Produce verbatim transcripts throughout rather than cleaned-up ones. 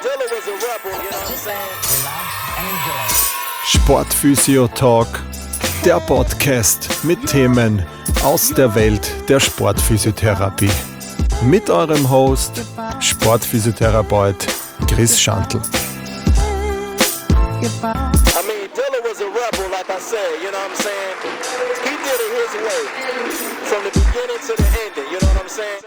Dilla was a rebel, you know what I'm saying? Sportphysio Talk, der Podcast mit Themen aus der Welt der Sportphysiotherapie. Mit eurem Host, Sportphysiotherapeut Chris Schantl. I mean, Dilla was a rebel, like I said, you know what I'm saying? He did it his way, from the beginning to the ending, you know what I'm saying?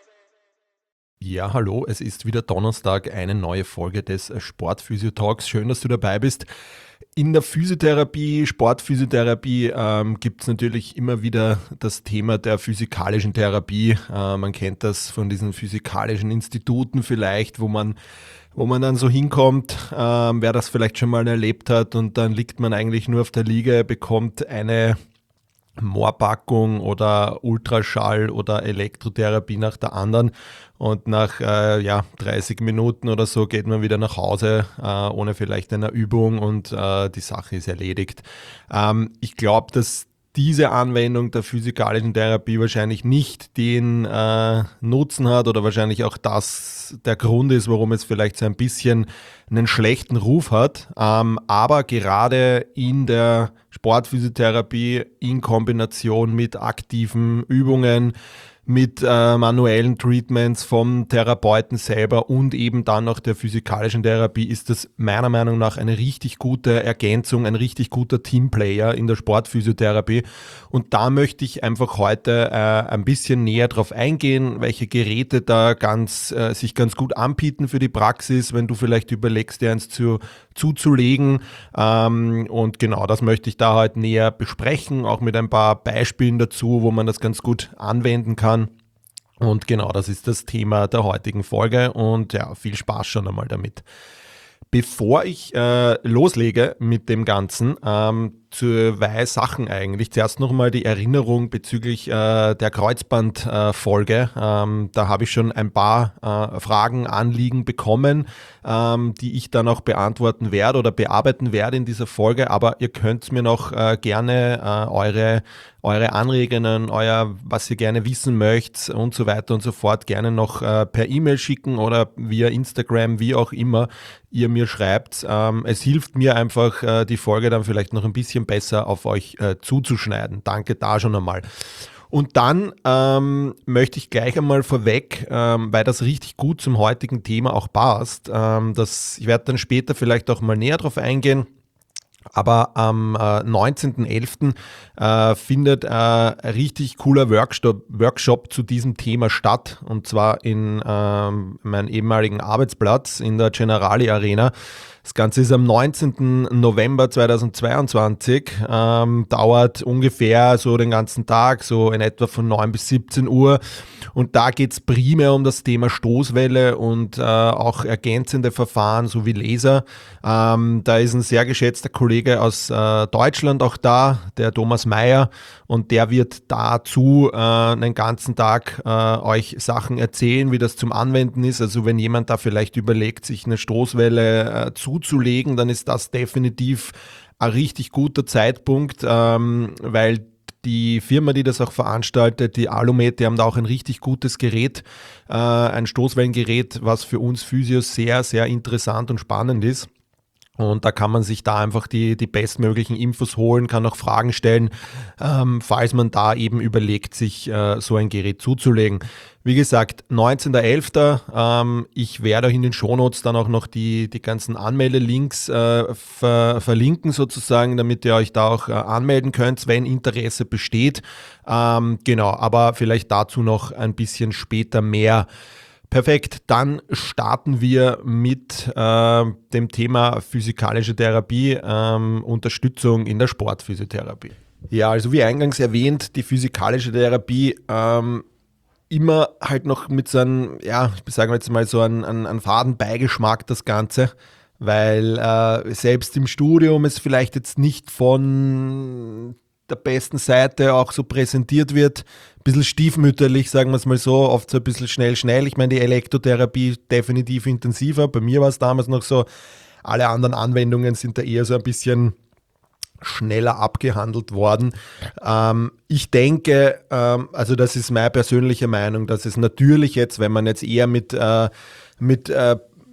Ja, hallo, es ist wieder Donnerstag, eine neue Folge des Sportphysio Talks. Schön, dass du dabei bist. In der Physiotherapie, Sportphysiotherapie ähm, gibt es natürlich immer wieder das Thema der physikalischen Therapie. Äh, man kennt das von diesen physikalischen Instituten vielleicht, wo man, wo man dann so hinkommt, äh, wer das vielleicht schon mal erlebt hat, und dann liegt man eigentlich nur auf der Liege, bekommt eine Moorpackung oder Ultraschall oder Elektrotherapie nach der anderen, und nach äh, ja, dreißig Minuten oder so geht man wieder nach Hause äh, ohne vielleicht eine Übung, und äh, die Sache ist erledigt. Ähm, ich glaube, dass diese Anwendung der physikalischen Therapie wahrscheinlich nicht den äh, Nutzen hat, oder wahrscheinlich auch das der Grund ist, warum es vielleicht so ein bisschen einen schlechten Ruf hat. Ähm, aber gerade in der Sportphysiotherapie in Kombination mit aktiven Übungen, mit äh, manuellen Treatments vom Therapeuten selber und eben dann auch der physikalischen Therapie ist das meiner Meinung nach eine richtig gute Ergänzung, ein richtig guter Teamplayer in der Sportphysiotherapie. Und da möchte ich einfach heute äh, ein bisschen näher drauf eingehen, welche Geräte da ganz, äh, sich ganz gut anbieten für die Praxis, wenn du vielleicht überlegst, dir eins zu, zuzulegen. Ähm, und genau das möchte ich da heute näher besprechen, auch mit ein paar Beispielen dazu, wo man das ganz gut anwenden kann. Und genau, das ist das Thema der heutigen Folge, und ja, viel Spaß schon einmal damit. Bevor ich äh, loslege mit dem Ganzen, ähm, zwei Sachen eigentlich. Zuerst nochmal die Erinnerung bezüglich äh, der Kreuzband-Folge. Äh, ähm, da habe ich schon ein paar äh, Fragen, Anliegen bekommen, ähm, die ich dann auch beantworten werde oder bearbeiten werde in dieser Folge. Aber ihr könnt mir noch äh, gerne äh, eure, eure Anregungen, euer, was ihr gerne wissen möchtet und so weiter und so fort, gerne noch äh, per E-Mail schicken oder via Instagram, wie auch immer ihr mir schreibt. Ähm, es hilft mir einfach, äh, die Folge dann vielleicht noch ein bisschen besser auf euch äh, zuzuschneiden. Danke da schon einmal. Und dann ähm, möchte ich gleich einmal vorweg, ähm, weil das richtig gut zum heutigen Thema auch passt, ähm, das, ich werde dann später vielleicht auch mal näher drauf eingehen, aber am äh, neunzehnten elften äh, findet äh, ein richtig cooler Workshop, Workshop zu diesem Thema statt, und zwar in ähm, meinem ehemaligen Arbeitsplatz in der Generali Arena. Das Ganze ist am neunzehnten November zweitausendzweiundzwanzig, ähm, dauert ungefähr so den ganzen Tag, so in etwa von neun bis siebzehn Uhr, und da geht es primär um das Thema Stoßwelle und äh, auch ergänzende Verfahren sowie Laser. Ähm, da ist ein sehr geschätzter Kollege aus äh, Deutschland auch da, der Thomas Meyer, und der wird dazu äh, einen ganzen Tag äh, euch Sachen erzählen, wie das zum Anwenden ist. Also wenn jemand da vielleicht überlegt, sich eine Stoßwelle äh, zuzulegen, dann ist das definitiv ein richtig guter Zeitpunkt, ähm, weil die Firma, die das auch veranstaltet, die Alumed, die haben da auch ein richtig gutes Gerät, äh, ein Stoßwellengerät, was für uns Physios sehr, sehr interessant und spannend ist. Und da kann man sich da einfach die, die bestmöglichen Infos holen, kann auch Fragen stellen, ähm, falls man da eben überlegt, sich äh, so ein Gerät zuzulegen. Wie gesagt, neunzehnten elften Ähm, ich werde euch in den Shownotes dann auch noch die, die ganzen Anmeldelinks äh, ver, verlinken sozusagen, damit ihr euch da auch äh, anmelden könnt, wenn Interesse besteht. Ähm, genau, aber vielleicht dazu noch ein bisschen später mehr. Perfekt, dann starten wir mit äh, dem Thema physikalische Therapie, ähm, Unterstützung in der Sportphysiotherapie. Ja, also wie eingangs erwähnt, die physikalische Therapie ähm, immer halt noch mit so einem, ja, sagen wir jetzt mal so einen, einen, einen faden Beigeschmack das Ganze, weil äh, selbst im Studium es vielleicht jetzt nicht von der besten Seite auch so präsentiert wird. Ein bisschen stiefmütterlich, sagen wir es mal so, oft so ein bisschen schnell, schnell. Ich meine, die Elektrotherapie definitiv intensiver. Bei mir war es damals noch so, alle anderen Anwendungen sind da eher so ein bisschen schneller abgehandelt worden. Ähm, ich denke, ähm, also das ist meine persönliche Meinung, dass es natürlich jetzt, wenn man jetzt eher mit, äh, mit äh,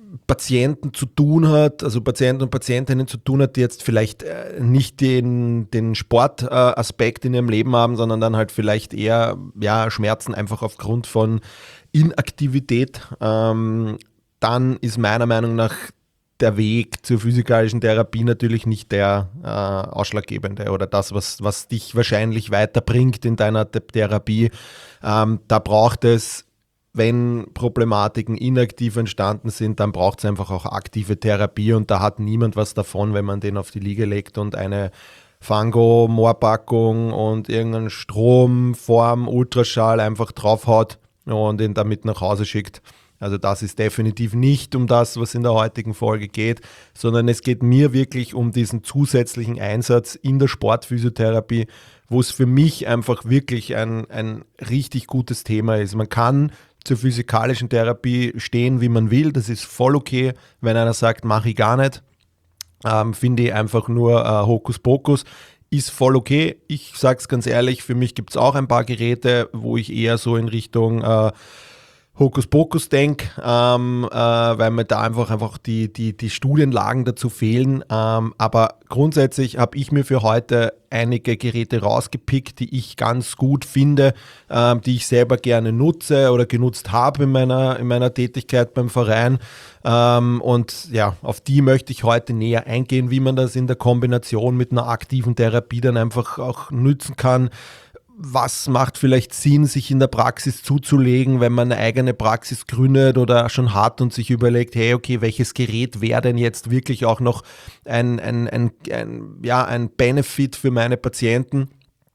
Patienten zu tun hat, also Patienten und Patientinnen zu tun hat, die jetzt vielleicht äh, nicht den, den Sportaspekt äh, in ihrem Leben haben, sondern dann halt vielleicht eher ja, Schmerzen einfach aufgrund von Inaktivität, ähm, dann ist meiner Meinung nach der Weg zur physikalischen Therapie natürlich nicht der äh, ausschlaggebende oder das, was, was dich wahrscheinlich weiterbringt in deiner Th- Therapie. Ähm, da braucht es, wenn Problematiken inaktiv entstanden sind, dann braucht es einfach auch aktive Therapie und da hat niemand was davon, wenn man den auf die Liege legt und eine Fango-Moorpackung und irgendeinen Strom vorm Ultraschall einfach draufhaut und ihn damit nach Hause schickt. Also das ist definitiv nicht um das, was in der heutigen Folge geht, sondern es geht mir wirklich um diesen zusätzlichen Einsatz in der Sportphysiotherapie, wo es für mich einfach wirklich ein, ein richtig gutes Thema ist. Man kann zur physikalischen Therapie stehen, wie man will. Das ist voll okay, wenn einer sagt, mache ich gar nicht. Ähm, finde ich einfach nur äh, Hokuspokus. Ist voll okay. Ich sage es ganz ehrlich, für mich gibt es auch ein paar Geräte, wo ich eher so in Richtung äh, Hokuspokus denke, ähm, äh, weil mir da einfach, einfach die, die, die Studienlagen dazu fehlen. Ähm, aber grundsätzlich habe ich mir für heute einige Geräte rausgepickt, die ich ganz gut finde, ähm, die ich selber gerne nutze oder genutzt habe in meiner, in meiner Tätigkeit beim Verein. Ähm, und ja, auf die möchte ich heute näher eingehen, wie man das in der Kombination mit einer aktiven Therapie dann einfach auch nützen kann. Was macht vielleicht Sinn, sich in der Praxis zuzulegen, wenn man eine eigene Praxis gründet oder schon hat und sich überlegt, hey, okay, welches Gerät wäre denn jetzt wirklich auch noch ein, ein, ein, ein, ja, ein Benefit für meine Patienten?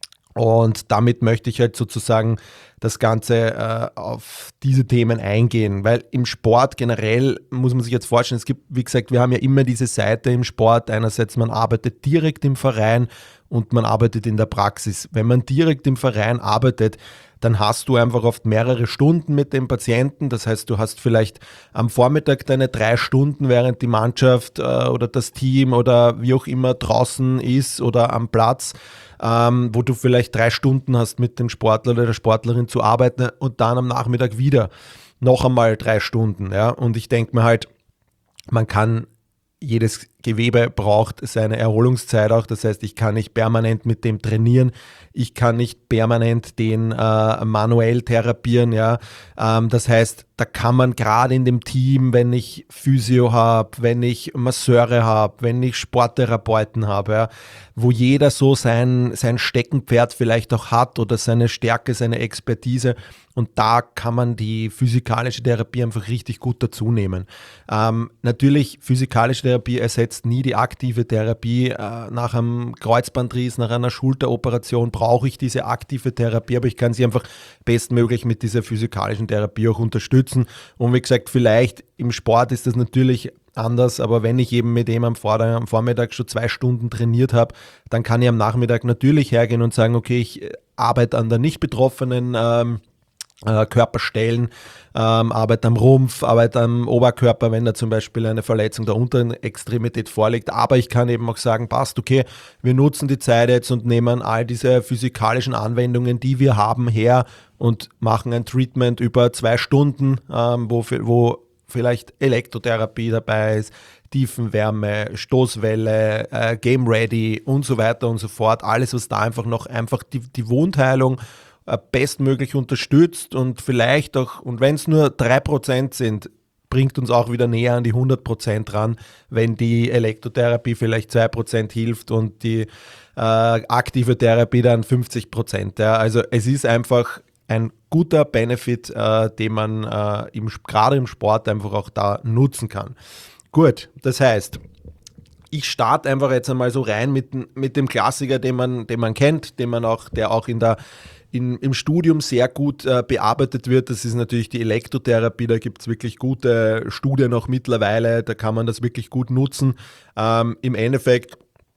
Und damit möchte ich halt sozusagen das Ganze äh, auf diese Themen eingehen, weil im Sport generell muss man sich jetzt vorstellen, es gibt, wie gesagt, wir haben ja immer diese Seite im Sport, einerseits man arbeitet direkt im Verein und man arbeitet in der Praxis. Wenn man direkt im Verein arbeitet, dann hast du einfach oft mehrere Stunden mit dem Patienten. Das heißt, du hast vielleicht am Vormittag deine drei Stunden, während die Mannschaft äh, oder das Team oder wie auch immer draußen ist oder am Platz, ähm, wo du vielleicht drei Stunden hast mit dem Sportler oder der Sportlerin zu arbeiten und dann am Nachmittag wieder noch einmal drei Stunden. Ja? Und ich denke mir halt, man kann jedes Gewebe braucht seine Erholungszeit auch. Das heißt, ich kann nicht permanent mit dem trainieren. Ich kann nicht permanent den äh, manuell therapieren. Ja. Ähm, das heißt, da kann man gerade in dem Team, wenn ich Physio habe, wenn ich Masseure habe, wenn ich Sporttherapeuten habe, ja, wo jeder so sein, sein Steckenpferd vielleicht auch hat oder seine Stärke, seine Expertise. Und da kann man die physikalische Therapie einfach richtig gut dazu nehmen. Ähm, natürlich, physikalische Therapie ersetzt nie die aktive Therapie. Äh, nach einem Kreuzbandriss, nach einer Schulteroperation brauche ich diese aktive Therapie, aber ich kann sie einfach bestmöglich mit dieser physikalischen Therapie auch unterstützen. Und wie gesagt, vielleicht im Sport ist das natürlich anders, aber wenn ich eben mit dem am, Vor- am Vormittag schon zwei Stunden trainiert habe, dann kann ich am Nachmittag natürlich hergehen und sagen, okay, ich arbeite an der nicht betroffenen ähm, äh, Körperstellen, ähm, arbeite am Rumpf, arbeite am Oberkörper, wenn da zum Beispiel eine Verletzung der unteren Extremität vorliegt. Aber ich kann eben auch sagen, passt, okay, wir nutzen die Zeit jetzt und nehmen all diese physikalischen Anwendungen, die wir haben, her und machen ein Treatment über zwei Stunden, ähm, wo, wo vielleicht Elektrotherapie dabei ist, Tiefenwärme, Stoßwelle, äh, Game Ready und so weiter und so fort. Alles, was da einfach noch einfach die, die Wundheilung äh, bestmöglich unterstützt und vielleicht auch, und wenn es nur drei Prozent sind, bringt uns auch wieder näher an die hundert Prozent ran, wenn die Elektrotherapie vielleicht zwei Prozent hilft und die äh, aktive Therapie dann fünfzig Prozent. Ja. Also es ist einfach ein guter Benefit, äh, den man äh, im, gerade im Sport einfach auch da nutzen kann. Gut, das heißt, ich starte einfach jetzt einmal so rein mit, mit dem Klassiker, den man, den man kennt, den man auch, der auch in der, in, im Studium sehr gut äh, bearbeitet wird. Das ist natürlich die Elektrotherapie. Da gibt es wirklich gute Studien auch mittlerweile. Da kann man das wirklich gut nutzen. Ähm, Im Endeffekt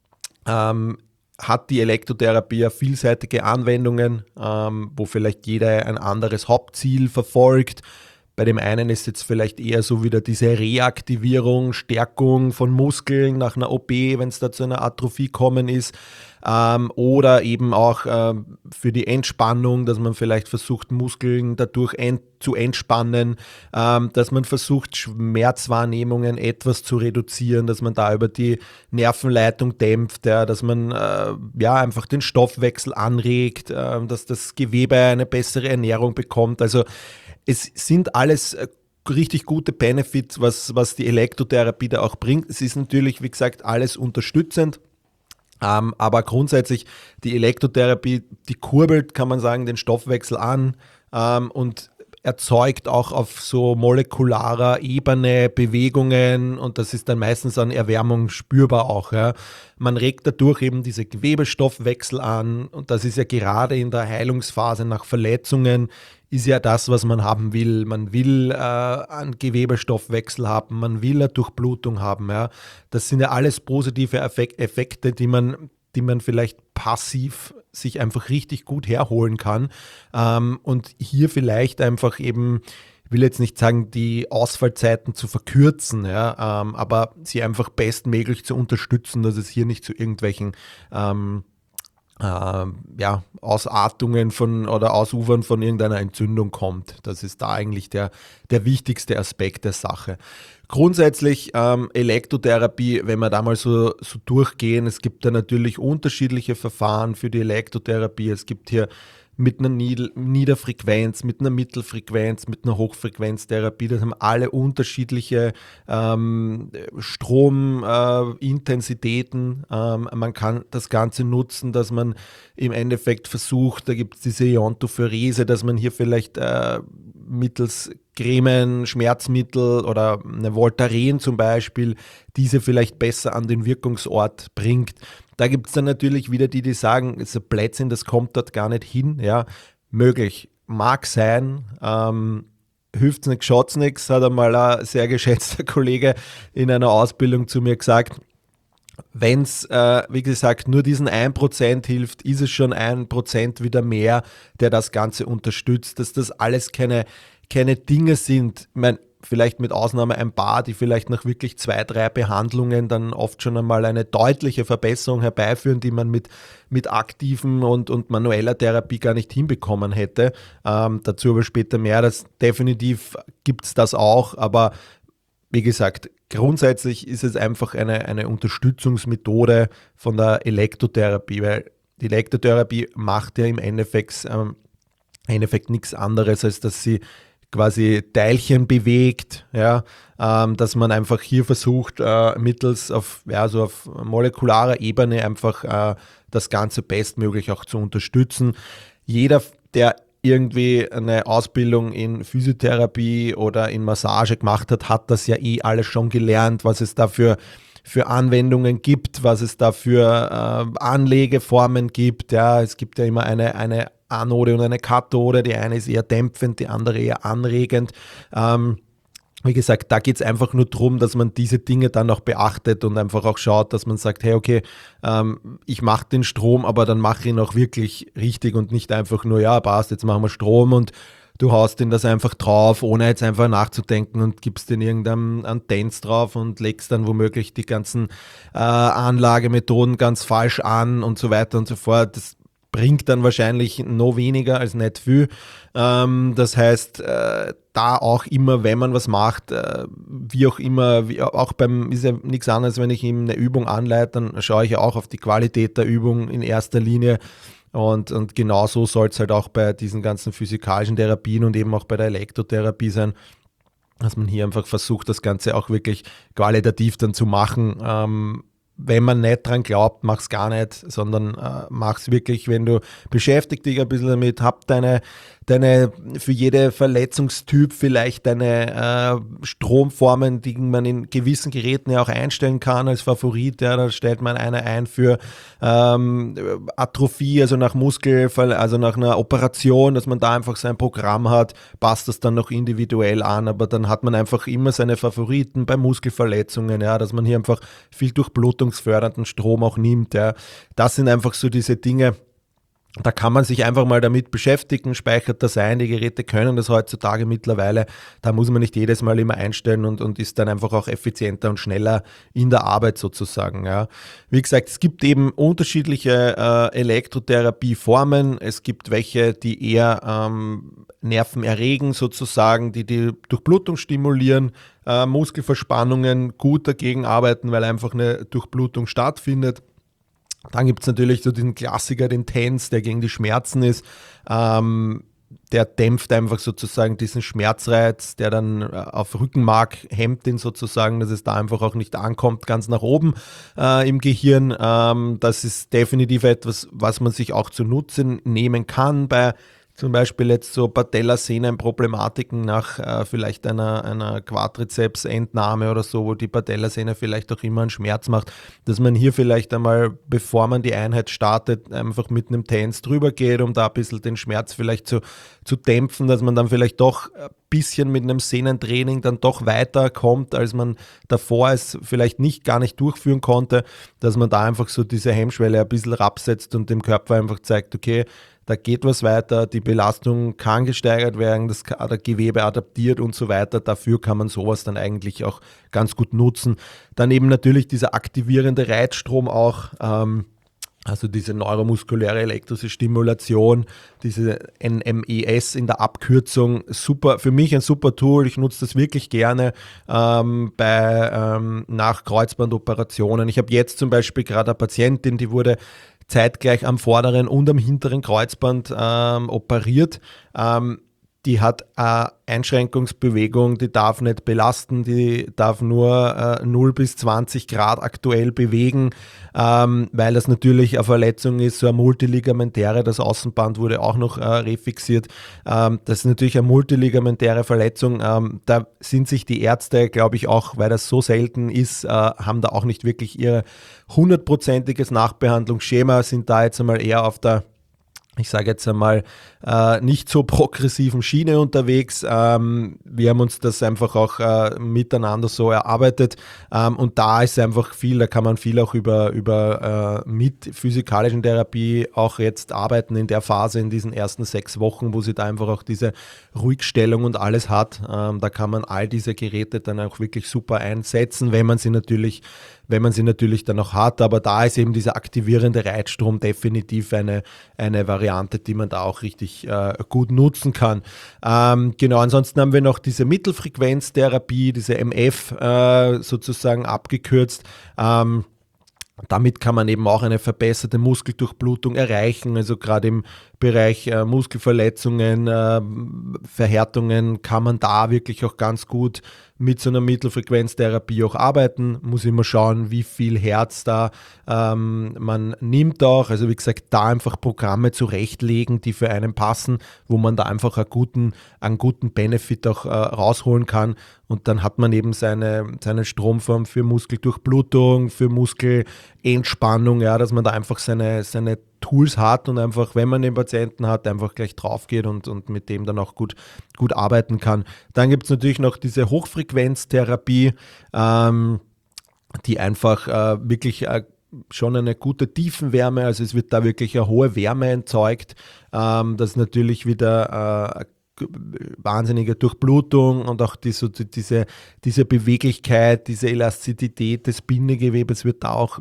ähm, hat die Elektrotherapie ja vielseitige Anwendungen, ähm, wo vielleicht jeder ein anderes Hauptziel verfolgt. Bei dem einen ist jetzt vielleicht eher so wieder diese Reaktivierung, Stärkung von Muskeln nach einer O P, wenn es da zu einer Atrophie kommen ist. Ähm, oder eben auch äh, für die Entspannung, dass man vielleicht versucht, Muskeln dadurch ent- zu entspannen, ähm, dass man versucht, Schmerzwahrnehmungen etwas zu reduzieren, dass man da über die Nervenleitung dämpft, ja, dass man äh, ja, einfach den Stoffwechsel anregt, äh, dass das Gewebe eine bessere Ernährung bekommt. Also es sind alles äh, richtig gute Benefits, was, was die Elektrotherapie da auch bringt. Es ist natürlich, wie gesagt, alles unterstützend. Ähm, aber grundsätzlich die Elektrotherapie, die kurbelt, kann man sagen, den Stoffwechsel an ähm, und erzeugt auch auf so molekularer Ebene Bewegungen und das ist dann meistens an Erwärmung spürbar auch. Ja. Man regt dadurch eben diese Gewebestoffwechsel an und das ist ja gerade in der Heilungsphase nach Verletzungen ist ja das, was man haben will. Man will äh, einen Gewebestoffwechsel haben, man will eine Durchblutung haben. Ja. Das sind ja alles positive Effek- Effekte, die man, die man vielleicht passiv sich einfach richtig gut herholen kann. Ähm, und hier vielleicht einfach eben, ich will jetzt nicht sagen, die Ausfallzeiten zu verkürzen, ja, ähm, aber sie einfach bestmöglich zu unterstützen, dass es hier nicht zu irgendwelchen ähm, äh, ja, Ausartungen von oder Ausufern von irgendeiner Entzündung kommt. Das ist da eigentlich der, der wichtigste Aspekt der Sache. Grundsätzlich ähm, Elektrotherapie, wenn wir da mal so, so durchgehen, es gibt da natürlich unterschiedliche Verfahren für die Elektrotherapie. Es gibt hier mit einer Nied- Niederfrequenz, mit einer Mittelfrequenz, mit einer Hochfrequenztherapie. Das haben alle unterschiedliche ähm, Stromintensitäten. Ähm, man kann das Ganze nutzen, dass man im Endeffekt versucht, da gibt es diese Iontophoräse, dass man hier vielleicht äh, mittels Cremen, Schmerzmittel oder eine Voltaren zum Beispiel, diese vielleicht besser an den Wirkungsort bringt. Da gibt es dann natürlich wieder die, die sagen, es ist ein Blödsinn, das kommt dort gar nicht hin. Ja, möglich, mag sein. Ähm, hilft's nichts, schaut's nichts, hat einmal ein sehr geschätzter Kollege in einer Ausbildung zu mir gesagt. Wenn es, äh, wie gesagt, nur diesen ein Prozent hilft, ist es schon ein Prozent wieder mehr, der das Ganze unterstützt, dass das alles keine, keine Dinge sind. Ich meine, vielleicht mit Ausnahme ein paar, die vielleicht nach wirklich zwei, drei Behandlungen dann oft schon einmal eine deutliche Verbesserung herbeiführen, die man mit, mit aktiven und, und manueller Therapie gar nicht hinbekommen hätte. Ähm, dazu aber später mehr. Das, definitiv gibt es das auch, aber wie gesagt, grundsätzlich ist es einfach eine, eine Unterstützungsmethode von der Elektrotherapie, weil die Elektrotherapie macht ja im Endeffekt, ähm, im Endeffekt nichts anderes, als dass sie quasi Teilchen bewegt, ja, ähm, dass man einfach hier versucht, äh, mittels auf, ja, so auf molekularer Ebene einfach äh, das Ganze bestmöglich auch zu unterstützen. Jeder, der irgendwie eine Ausbildung in Physiotherapie oder in Massage gemacht hat, hat das ja eh alles schon gelernt, was es da für, für Anwendungen gibt, was es da für äh, Anlegeformen gibt. Ja, es gibt ja immer eine, eine Anode und eine Kathode. Die eine ist eher dämpfend, die andere eher anregend. Ähm, Wie gesagt, da geht es einfach nur darum, dass man diese Dinge dann auch beachtet und einfach auch schaut, dass man sagt, hey, okay, ähm, ich mache den Strom, aber dann mache ich ihn auch wirklich richtig und nicht einfach nur, ja, passt, jetzt machen wir Strom und du haust den das einfach drauf, ohne jetzt einfach nachzudenken und gibst den irgendeinem Antenns drauf und legst dann womöglich die ganzen äh, Anlagemethoden ganz falsch an und so weiter und so fort. Das bringt dann wahrscheinlich noch weniger als nicht viel. Ähm, das heißt, äh, da auch immer, wenn man was macht, äh, wie auch immer, wie auch beim, ist ja nichts anderes, wenn ich ihm eine Übung anleite, dann schaue ich ja auch auf die Qualität der Übung in erster Linie. Und, und genau so soll es halt auch bei diesen ganzen physikalischen Therapien und eben auch bei der Elektrotherapie sein, dass man hier einfach versucht, das Ganze auch wirklich qualitativ dann zu machen. Ähm, wenn man nicht dran glaubt, mach's gar nicht, sondern äh, mach's wirklich, wenn du beschäftigt dich ein bisschen damit, hab deine, deine für jede Verletzungstyp vielleicht deine äh, Stromformen, die man in gewissen Geräten ja auch einstellen kann als Favorit. Ja, da stellt man eine ein für ähm, Atrophie, also nach Muskelfall, also nach einer Operation, dass man da einfach sein Programm hat, passt das dann noch individuell an, aber dann hat man einfach immer seine Favoriten bei Muskelverletzungen, ja, dass man hier einfach viel durchblutungsfördernden Strom auch nimmt. Ja. Das sind einfach so diese Dinge, Da kann man sich einfach mal damit beschäftigen, speichert das ein, die Geräte können das heutzutage mittlerweile, da muss man nicht jedes Mal immer einstellen und, und ist dann einfach auch effizienter und schneller in der Arbeit sozusagen. Ja. Wie gesagt, es gibt eben unterschiedliche äh, Elektrotherapieformen, es gibt welche, die eher ähm, Nerven erregen sozusagen, die die Durchblutung stimulieren, äh, Muskelverspannungen gut dagegen arbeiten, weil einfach eine Durchblutung stattfindet. Dann gibt es natürlich so diesen Klassiker, den TENS, der gegen die Schmerzen ist. Ähm, der dämpft einfach sozusagen diesen Schmerzreiz, der dann auf Rückenmark hemmt ihn sozusagen, dass es da einfach auch nicht ankommt, ganz nach oben äh, im Gehirn. Ähm, das ist definitiv etwas, was man sich auch zunutze nehmen kann bei zum Beispiel jetzt so Patellasehnenproblematiken nach äh, vielleicht einer, einer Quadrizepsentnahme oder so, wo die Patellasehne vielleicht auch immer einen Schmerz macht, dass man hier vielleicht einmal, bevor man die Einheit startet, einfach mit einem TENS drüber geht, um da ein bisschen den Schmerz vielleicht zu, zu dämpfen, dass man dann vielleicht doch ein bisschen mit einem Sehnentraining dann doch weiterkommt, als man davor es vielleicht nicht gar nicht durchführen konnte, dass man da einfach so diese Hemmschwelle ein bisschen absetzt und dem Körper einfach zeigt, okay, da geht was weiter, die Belastung kann gesteigert werden, das Gewebe adaptiert und so weiter. Dafür kann man sowas dann eigentlich auch ganz gut nutzen. Dann eben natürlich dieser aktivierende Reizstrom auch, ähm, also diese neuromuskuläre elektrische Stimulation, diese N M E S in der Abkürzung, super, für mich ein super Tool. Ich nutze das wirklich gerne ähm, bei ähm, nach Kreuzbandoperationen. Ich habe jetzt zum Beispiel gerade eine Patientin, die wurde zeitgleich am vorderen und am hinteren Kreuzband ähm, operiert. Ähm, die hat eine Einschränkungsbewegung, die darf nicht belasten, die darf nur äh, null bis zwanzig Grad aktuell bewegen, ähm, weil das natürlich eine Verletzung ist, so eine multiligamentäre, das Außenband wurde auch noch äh, refixiert. Ähm, das ist natürlich eine multiligamentäre Verletzung. Ähm, da sind sich die Ärzte, glaube ich auch, weil das so selten ist, äh, haben da auch nicht wirklich ihr hundertprozentiges Nachbehandlungsschema, sind da jetzt einmal eher auf der, ich sage jetzt einmal, äh, nicht so progressiven Schiene unterwegs. Ähm, wir haben uns das einfach auch äh, miteinander so erarbeitet ähm, und da ist einfach viel, da kann man viel auch über, über äh, mit physikalischen Therapie auch jetzt arbeiten in der Phase, in diesen ersten sechs Wochen, wo sie da einfach auch diese Ruhigstellung und alles hat. Ähm, da kann man all diese Geräte dann auch wirklich super einsetzen, wenn man sie natürlich wenn man sie natürlich dann auch hat, aber da ist eben dieser aktivierende Reizstrom definitiv eine, eine Variante, die man da auch richtig äh, gut nutzen kann. Ähm, genau, ansonsten haben wir noch diese Mittelfrequenztherapie, diese M F äh, sozusagen abgekürzt. Ähm, Damit kann man eben auch eine verbesserte Muskeldurchblutung erreichen, also gerade im Bereich äh, Muskelverletzungen, äh, Verhärtungen kann man da wirklich auch ganz gut mit so einer Mittelfrequenztherapie auch arbeiten. Muss immer schauen, wie viel Herz da ähm, man nimmt auch. Also wie gesagt, da einfach Programme zurechtlegen, die für einen passen, wo man da einfach einen guten, einen guten Benefit auch äh, rausholen kann. Und dann hat man eben seine, seine Stromform für Muskeldurchblutung, für Muskelentspannung, ja, dass man da einfach seine, seine Tools hat und einfach, wenn man den Patienten hat, einfach gleich drauf geht und, und mit dem dann auch gut, gut arbeiten kann. Dann gibt es natürlich noch diese Hochfrequenztherapie, ähm, die einfach äh, wirklich äh, schon eine gute Tiefenwärme, also es wird da wirklich eine hohe Wärme erzeugt, ähm, das natürlich wieder äh, wahnsinnige Durchblutung und auch diese, diese, diese Beweglichkeit, diese Elastizität des Bindegewebes wird da auch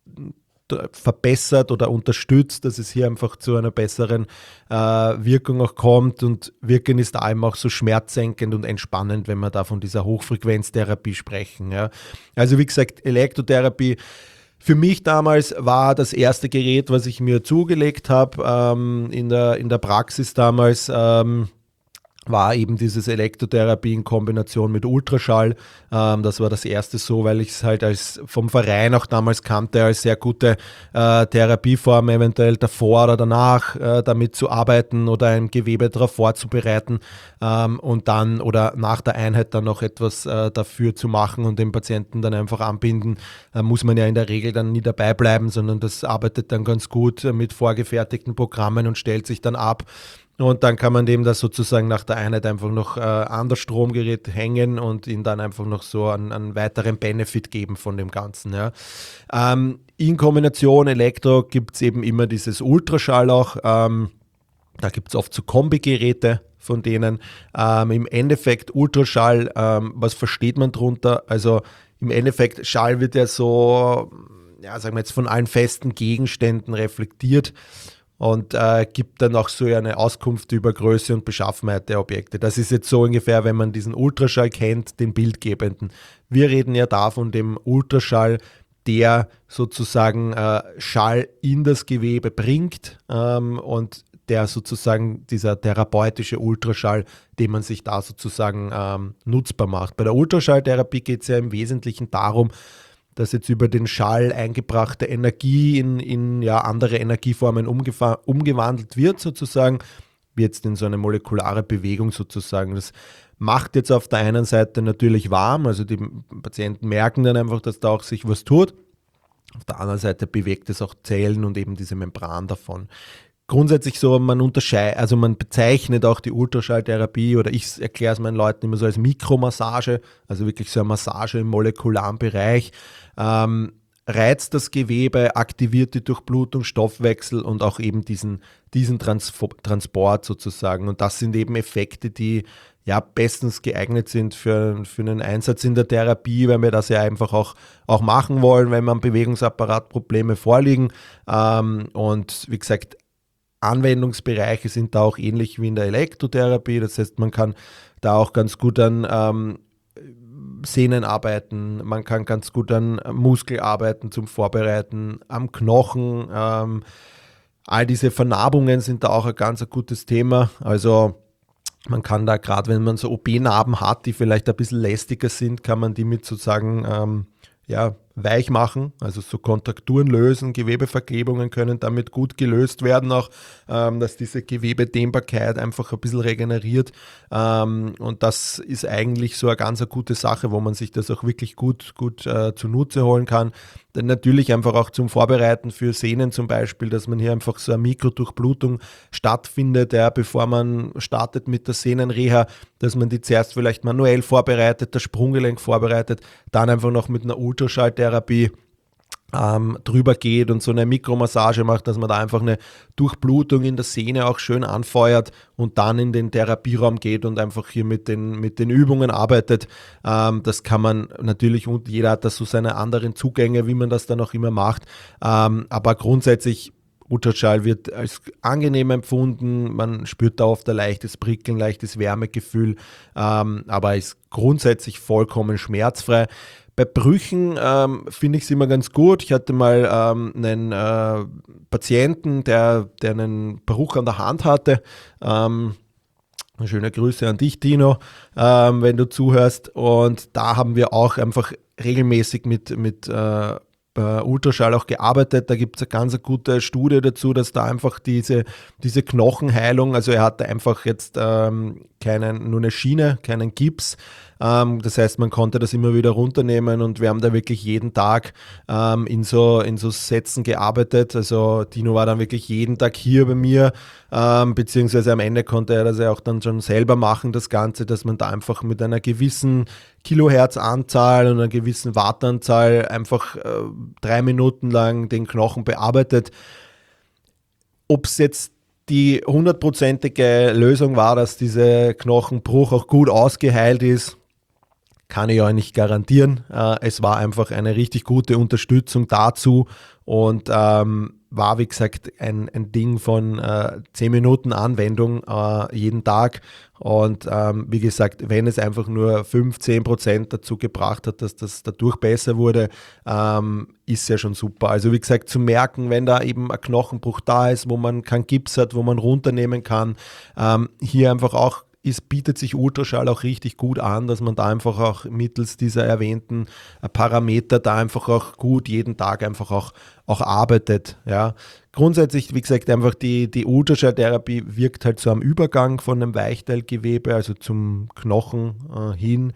verbessert oder unterstützt, dass es hier einfach zu einer besseren äh, Wirkung auch kommt und Wirken ist da eben auch so schmerzsenkend und entspannend, wenn wir da von dieser Hochfrequenztherapie sprechen. Ja. Also wie gesagt, Elektrotherapie für mich damals war das erste Gerät, was ich mir zugelegt habe ähm, in der, in der Praxis damals, ähm, war eben dieses Elektrotherapie in Kombination mit Ultraschall. Ähm, das war das erste so, weil ich es halt als vom Verein auch damals kannte, als sehr gute äh, Therapieform, eventuell davor oder danach äh, damit zu arbeiten oder ein Gewebe darauf vorzubereiten ähm, und dann oder nach der Einheit dann noch etwas äh, dafür zu machen und den Patienten dann einfach anbinden. Da muss man ja in der Regel dann nie dabei bleiben, sondern das arbeitet dann ganz gut mit vorgefertigten Programmen und stellt sich dann ab. Und dann kann man dem das sozusagen nach der Einheit einfach noch äh, an das Stromgerät hängen und ihn dann einfach noch so einen, einen weiteren Benefit geben von dem Ganzen. Ja. Ähm, in Kombination Elektro gibt es eben immer dieses Ultraschall auch. Ähm, da gibt es oft so Kombigeräte von denen. Ähm, Im Endeffekt Ultraschall, ähm, was versteht man drunter? Also im Endeffekt, Schall wird ja so, ja, sagen wir jetzt, von allen festen Gegenständen reflektiert und äh, gibt dann auch so eine Auskunft über Größe und Beschaffenheit der Objekte. Das ist jetzt so ungefähr, wenn man diesen Ultraschall kennt, den bildgebenden. Wir reden ja da von dem Ultraschall, der sozusagen äh, Schall in das Gewebe bringt ähm, und der sozusagen dieser therapeutische Ultraschall, den man sich da sozusagen ähm, nutzbar macht. Bei der Ultraschalltherapie geht es ja im Wesentlichen darum, dass jetzt über den Schall eingebrachte Energie in, in ja, andere Energieformen umgefa- umgewandelt wird, sozusagen, wie jetzt in so eine molekulare Bewegung sozusagen. Das macht jetzt auf der einen Seite natürlich warm, also die Patienten merken dann einfach, dass da auch sich was tut. Auf der anderen Seite bewegt es auch Zellen und eben diese Membran davon. Grundsätzlich so, man unterscheidet, also man bezeichnet auch die Ultraschalltherapie oder ich erkläre es meinen Leuten immer so als Mikromassage, also wirklich so eine Massage im molekularen Bereich, ähm, reizt das Gewebe, aktiviert die Durchblutung, Stoffwechsel und auch eben diesen, diesen Transfo- Transport sozusagen. Und das sind eben Effekte, die ja bestens geeignet sind für, für einen Einsatz in der Therapie, weil wir das ja einfach auch, auch machen wollen, wenn man Bewegungsapparatprobleme vorliegen. Ähm, und wie gesagt, Anwendungsbereiche sind da auch ähnlich wie in der Elektrotherapie. Das heißt, man kann da auch ganz gut an ähm, Sehnen arbeiten, man kann ganz gut an Muskel arbeiten zum Vorbereiten, am Knochen. Ähm, all diese Vernarbungen sind da auch ein ganz ein gutes Thema. Also man kann da gerade, wenn man so O P-Narben hat, die vielleicht ein bisschen lästiger sind, kann man die mit sozusagen ähm, ja, weich machen, also so Kontrakturen lösen, Gewebeverklebungen können damit gut gelöst werden, auch ähm, dass diese Gewebedehnbarkeit einfach ein bisschen regeneriert ähm, und das ist eigentlich so eine ganz eine gute Sache, wo man sich das auch wirklich gut, gut äh, zunutze holen kann. Dann natürlich einfach auch zum Vorbereiten für Sehnen zum Beispiel, dass man hier einfach so eine Mikrodurchblutung stattfindet, ja, bevor man startet mit der Sehnenreha, dass man die zuerst vielleicht manuell vorbereitet, das Sprunggelenk vorbereitet, dann einfach noch mit einer Ultraschalltherapie ähm, drüber geht und so eine Mikromassage macht, dass man da einfach eine Durchblutung in der Sehne auch schön anfeuert und dann in den Therapieraum geht und einfach hier mit den, mit den Übungen arbeitet. Ähm, das kann man natürlich, und jeder hat da so seine anderen Zugänge, wie man das dann auch immer macht. Ähm, aber grundsätzlich Ultraschall wird als angenehm empfunden, man spürt da oft ein leichtes Prickeln, leichtes Wärmegefühl, ähm, aber ist grundsätzlich vollkommen schmerzfrei. Bei Brüchen ähm, finde ich es immer ganz gut. Ich hatte mal ähm, einen äh, Patienten, der, der einen Bruch an der Hand hatte. Ähm, schöne Grüße an dich, Dino, ähm, wenn du zuhörst. Und da haben wir auch einfach regelmäßig mit, mit äh, Ultraschall auch gearbeitet. Da gibt es eine ganz gute Studie dazu, dass da einfach diese, diese Knochenheilung, also er hatte einfach jetzt ähm, keinen, nur eine Schiene, keinen Gips. Ähm, das heißt, man konnte das immer wieder runternehmen und wir haben da wirklich jeden Tag ähm, in, so, in so Sätzen gearbeitet. Also Dino war dann wirklich jeden Tag hier bei mir, ähm, beziehungsweise am Ende konnte er das ja auch dann schon selber machen, das Ganze, dass man da einfach mit einer gewissen Kilohertz-Anzahl und einer gewissen Wattanzahl einfach äh, drei Minuten lang den Knochen bearbeitet. Ob es jetzt die hundertprozentige Lösung war, dass dieser Knochenbruch auch gut ausgeheilt ist, kann ich euch nicht garantieren. Äh, es war einfach eine richtig gute Unterstützung dazu und ähm, war, wie gesagt, ein, ein Ding von äh, zehn Minuten Anwendung äh, jeden Tag. Und ähm, wie gesagt, wenn es einfach nur fünf bis zehn Prozent dazu gebracht hat, dass das dadurch besser wurde, ähm, ist ja schon super. Also wie gesagt, zu merken, wenn da eben ein Knochenbruch da ist, wo man keinen Gips hat, wo man runternehmen kann, ähm, hier einfach auch Es bietet sich Ultraschall auch richtig gut an, dass man da einfach auch mittels dieser erwähnten Parameter da einfach auch gut jeden Tag einfach auch, auch arbeitet. Ja. Grundsätzlich, wie gesagt, einfach die, die Ultraschalltherapie wirkt halt so am Übergang von einem Weichteilgewebe, also zum Knochen äh, hin.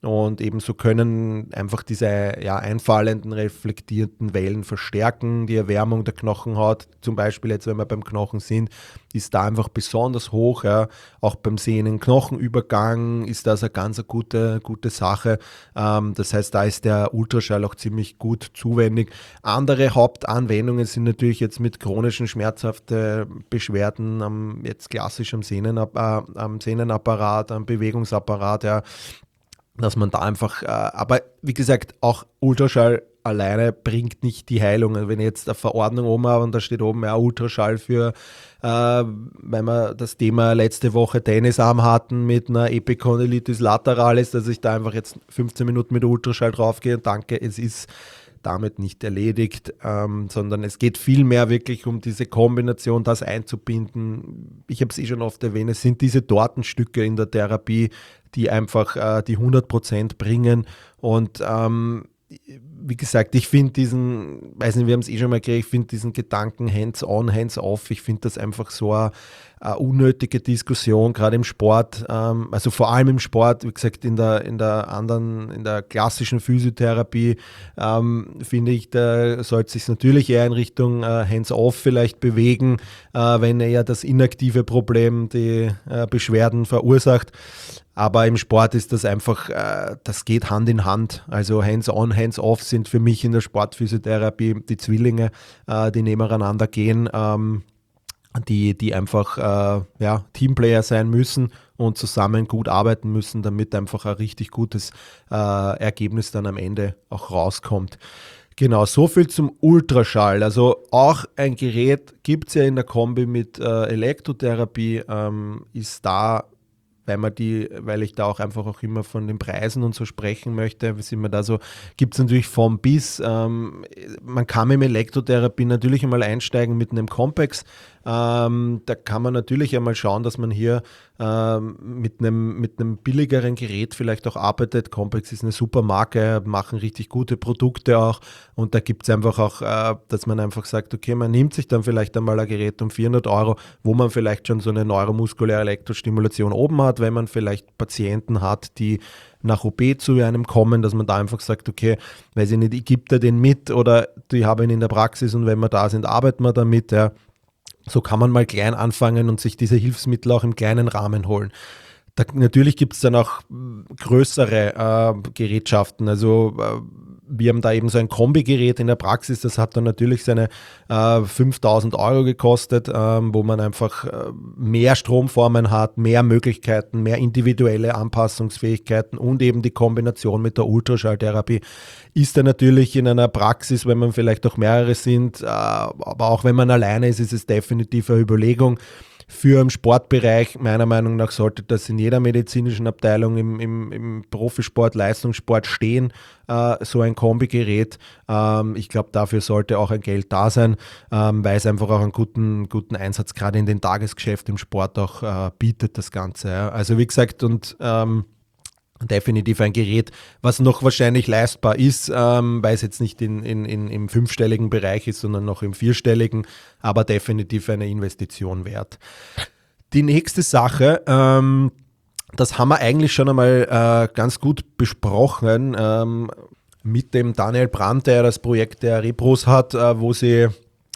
und ebenso können einfach diese ja, einfallenden, reflektierenden Wellen verstärken. Die Erwärmung der Knochenhaut, zum Beispiel jetzt, wenn wir beim Knochen sind, ist da einfach besonders hoch. Ja. Auch beim Sehnen-Knochenübergang ist das eine ganz eine gute, gute Sache. Ähm, das heißt, da ist der Ultraschall auch ziemlich gut zuwendig. Andere Hauptanwendungen sind natürlich jetzt mit chronischen schmerzhaften Beschwerden am, jetzt klassisch am, Sehnenap- äh, am Sehnenapparat, am Bewegungsapparat, ja, dass man da einfach, äh, aber wie gesagt, auch Ultraschall alleine bringt nicht die Heilung. Also wenn ich jetzt eine Verordnung oben habe und da steht oben ja Ultraschall für, äh, wenn wir das Thema letzte Woche Tennisarm hatten mit einer Epicondylitis lateralis, dass ich da einfach jetzt fünfzehn Minuten mit Ultraschall draufgehe und danke, es ist damit nicht erledigt, ähm, sondern es geht vielmehr wirklich um diese Kombination, das einzubinden. Ich habe es eh schon oft erwähnt, es sind diese Tortenstücke in der Therapie, die einfach äh, die hundert Prozent bringen und ähm, wie gesagt, ich finde diesen, weiß nicht, wir haben es eh schon mal gekriegt, ich finde diesen Gedanken hands-on, hands-off, ich finde das einfach so eine, eine unnötige Diskussion, gerade im Sport, ähm, also vor allem im Sport, wie gesagt, in der, in der anderen, in der klassischen Physiotherapie, ähm, finde ich, da sollte sich natürlich eher in Richtung äh, hands-off vielleicht bewegen, äh, wenn eher das inaktive Problem die äh, Beschwerden verursacht. Aber im Sport ist das einfach, äh, das geht Hand in Hand. Also hands-on, hands-off sind für mich in der Sportphysiotherapie die Zwillinge, äh, die nebeneinander gehen, ähm, die, die einfach äh, ja, Teamplayer sein müssen und zusammen gut arbeiten müssen, damit einfach ein richtig gutes äh, Ergebnis dann am Ende auch rauskommt. Genau, so viel zum Ultraschall. Also auch ein Gerät gibt es ja in der Kombi mit äh, Elektrotherapie, ähm, ist da, weil man die, weil ich da auch einfach auch immer von den Preisen und so sprechen möchte, sind wir da so, gibt es natürlich vom bis, ähm, man kann mit Elektrotherapie natürlich einmal einsteigen mit einem Compex, ähm, da kann man natürlich einmal schauen, dass man hier ähm, mit einem mit einem billigeren Gerät vielleicht auch arbeitet. Compex ist eine super Marke, machen richtig gute Produkte auch und da gibt es einfach auch, äh, dass man einfach sagt, okay, man nimmt sich dann vielleicht einmal ein Gerät um vierhundert Euro, wo man vielleicht schon so eine neuromuskuläre Elektrostimulation oben hat, wenn man vielleicht Patienten hat, die nach O P zu einem kommen, dass man da einfach sagt, okay, weiß ich nicht, ich gebe da den mit oder die habe ihn in der Praxis und wenn wir da sind, arbeiten wir damit, ja. So kann man mal klein anfangen und sich diese Hilfsmittel auch im kleinen Rahmen holen. Da, natürlich gibt es dann auch größere äh, Gerätschaften, also äh, wir haben da eben so ein Kombigerät in der Praxis, das hat dann natürlich seine äh, fünftausend Euro gekostet, ähm, wo man einfach äh, mehr Stromformen hat, mehr Möglichkeiten, mehr individuelle Anpassungsfähigkeiten und eben die Kombination mit der Ultraschalltherapie ist dann natürlich in einer Praxis, wenn man vielleicht auch mehrere sind, äh, aber auch wenn man alleine ist, ist es definitiv eine Überlegung. Für im Sportbereich, meiner Meinung nach, sollte das in jeder medizinischen Abteilung im, im, im Profisport, Leistungssport stehen, äh, so ein Kombigerät. Ähm, ich glaube, dafür sollte auch ein Geld da sein, ähm, weil es einfach auch einen guten, guten Einsatz gerade in den Tagesgeschäft im Sport auch äh, bietet, das Ganze. Ja. Also wie gesagt, und ähm, definitiv ein Gerät, was noch wahrscheinlich leistbar ist, ähm, weil es jetzt nicht in, in, in, im fünfstelligen Bereich ist, sondern noch im vierstelligen, aber definitiv eine Investition wert. Die nächste Sache, ähm, das haben wir eigentlich schon einmal äh, ganz gut besprochen ähm, mit dem Daniel Brandt, der das Projekt der Repros hat, äh, wo sie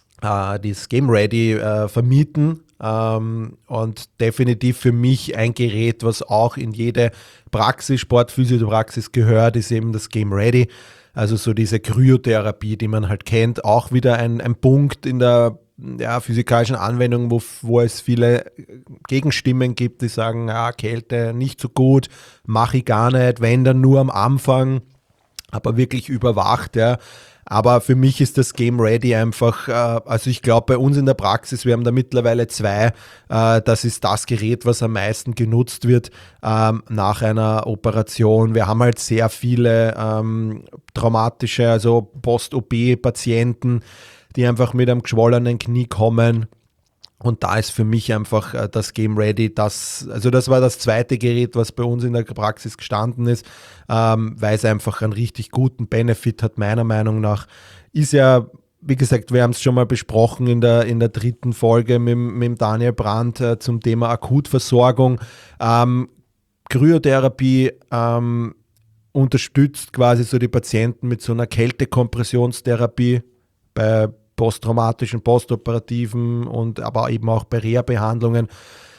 äh, das Game Ready äh, vermieten. Ähm, und definitiv für mich ein Gerät, was auch in jede Praxis, Sportphysiopraxis gehört, ist eben das Game Ready. Also so diese Kryotherapie, die man halt kennt, auch wieder ein, ein Punkt in der ja, physikalischen Anwendung, wo, wo es viele Gegenstimmen gibt, die sagen, ja, Kälte nicht so gut, mache ich gar nicht, wenn dann nur am Anfang, aber wirklich überwacht, ja. Aber für mich ist das Game Ready einfach, äh, also ich glaube bei uns in der Praxis, wir haben da mittlerweile zwei, äh, das ist das Gerät, was am meisten genutzt wird ähm, nach einer Operation. Wir haben halt sehr viele ähm, traumatische, also Post-O P-Patienten, die einfach mit einem geschwollenen Knie kommen. Und da ist für mich einfach äh, das Game Ready, das, also das war das zweite Gerät, was bei uns in der Praxis gestanden ist, ähm, weil es einfach einen richtig guten Benefit hat, meiner Meinung nach. Ist ja, wie gesagt, wir haben es schon mal besprochen in der, in der dritten Folge mit, mit Daniel Brandt äh, zum Thema Akutversorgung. Ähm, Kryotherapie, ähm, unterstützt quasi so die Patienten mit so einer Kältekompressionstherapie bei posttraumatischen, postoperativen und aber eben auch bei Reha-Behandlungen.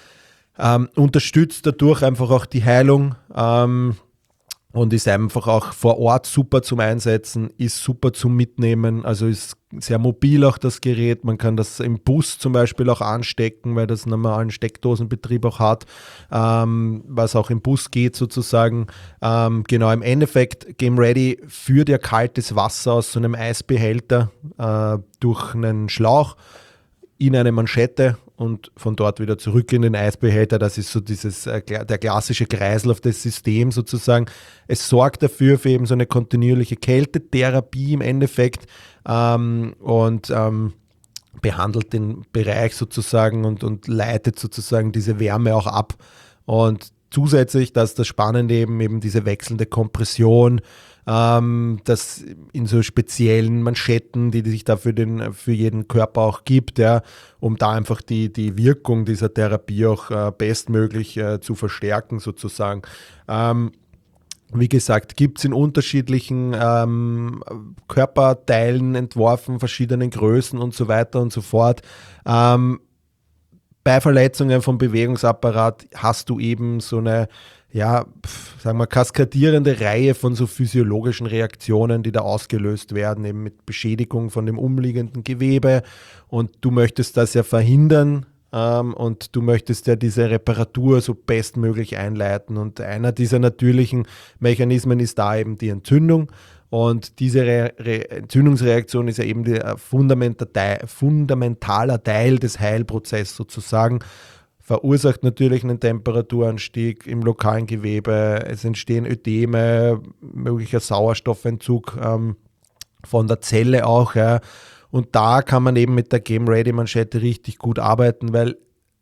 Ähm, unterstützt dadurch einfach auch die Heilung ähm, und ist einfach auch vor Ort super zum Einsetzen, ist super zum Mitnehmen, also ist sehr mobil auch das Gerät. Man kann das im Bus zum Beispiel auch anstecken, weil das einen normalen Steckdosenbetrieb auch hat, ähm, was auch im Bus geht sozusagen. Ähm, genau, im Endeffekt Game Ready führt ja kaltes Wasser aus so einem Eisbehälter äh, durch einen Schlauch in eine Manschette und von dort wieder zurück in den Eisbehälter. Das ist so dieses, äh, der klassische Kreislauf des Systems sozusagen. Es sorgt dafür für eben so eine kontinuierliche Kältetherapie im Endeffekt ähm, und ähm, behandelt den Bereich sozusagen und, und leitet sozusagen diese Wärme auch ab. Und zusätzlich, dass das Spannende eben, eben diese wechselnde Kompression, ähm, das in so speziellen Manschetten, die sich da für, den, für jeden Körper auch gibt, ja, um da einfach die, die Wirkung dieser Therapie auch äh, bestmöglich äh, zu verstärken sozusagen. Ähm, Wie gesagt, gibt es in unterschiedlichen ähm, Körperteilen entworfen, verschiedenen Größen und so weiter und so fort. Ähm, bei Verletzungen vom Bewegungsapparat hast du eben so eine, ja, sagen wir, kaskadierende Reihe von so physiologischen Reaktionen, die da ausgelöst werden, eben mit Beschädigung von dem umliegenden Gewebe. Und du möchtest das ja verhindern. Um, und du möchtest ja diese Reparatur so bestmöglich einleiten. Und einer dieser natürlichen Mechanismen ist da eben die Entzündung. Und diese Re Re Entzündungsreaktion ist ja eben der fundamentaler, fundamentaler Teil des Heilprozesses sozusagen. Verursacht natürlich einen Temperaturanstieg im lokalen Gewebe. Es entstehen Ödeme, möglicher Sauerstoffentzug ähm, von der Zelle auch, ja. Und da kann man eben mit der Game Ready Manschette richtig gut arbeiten, weil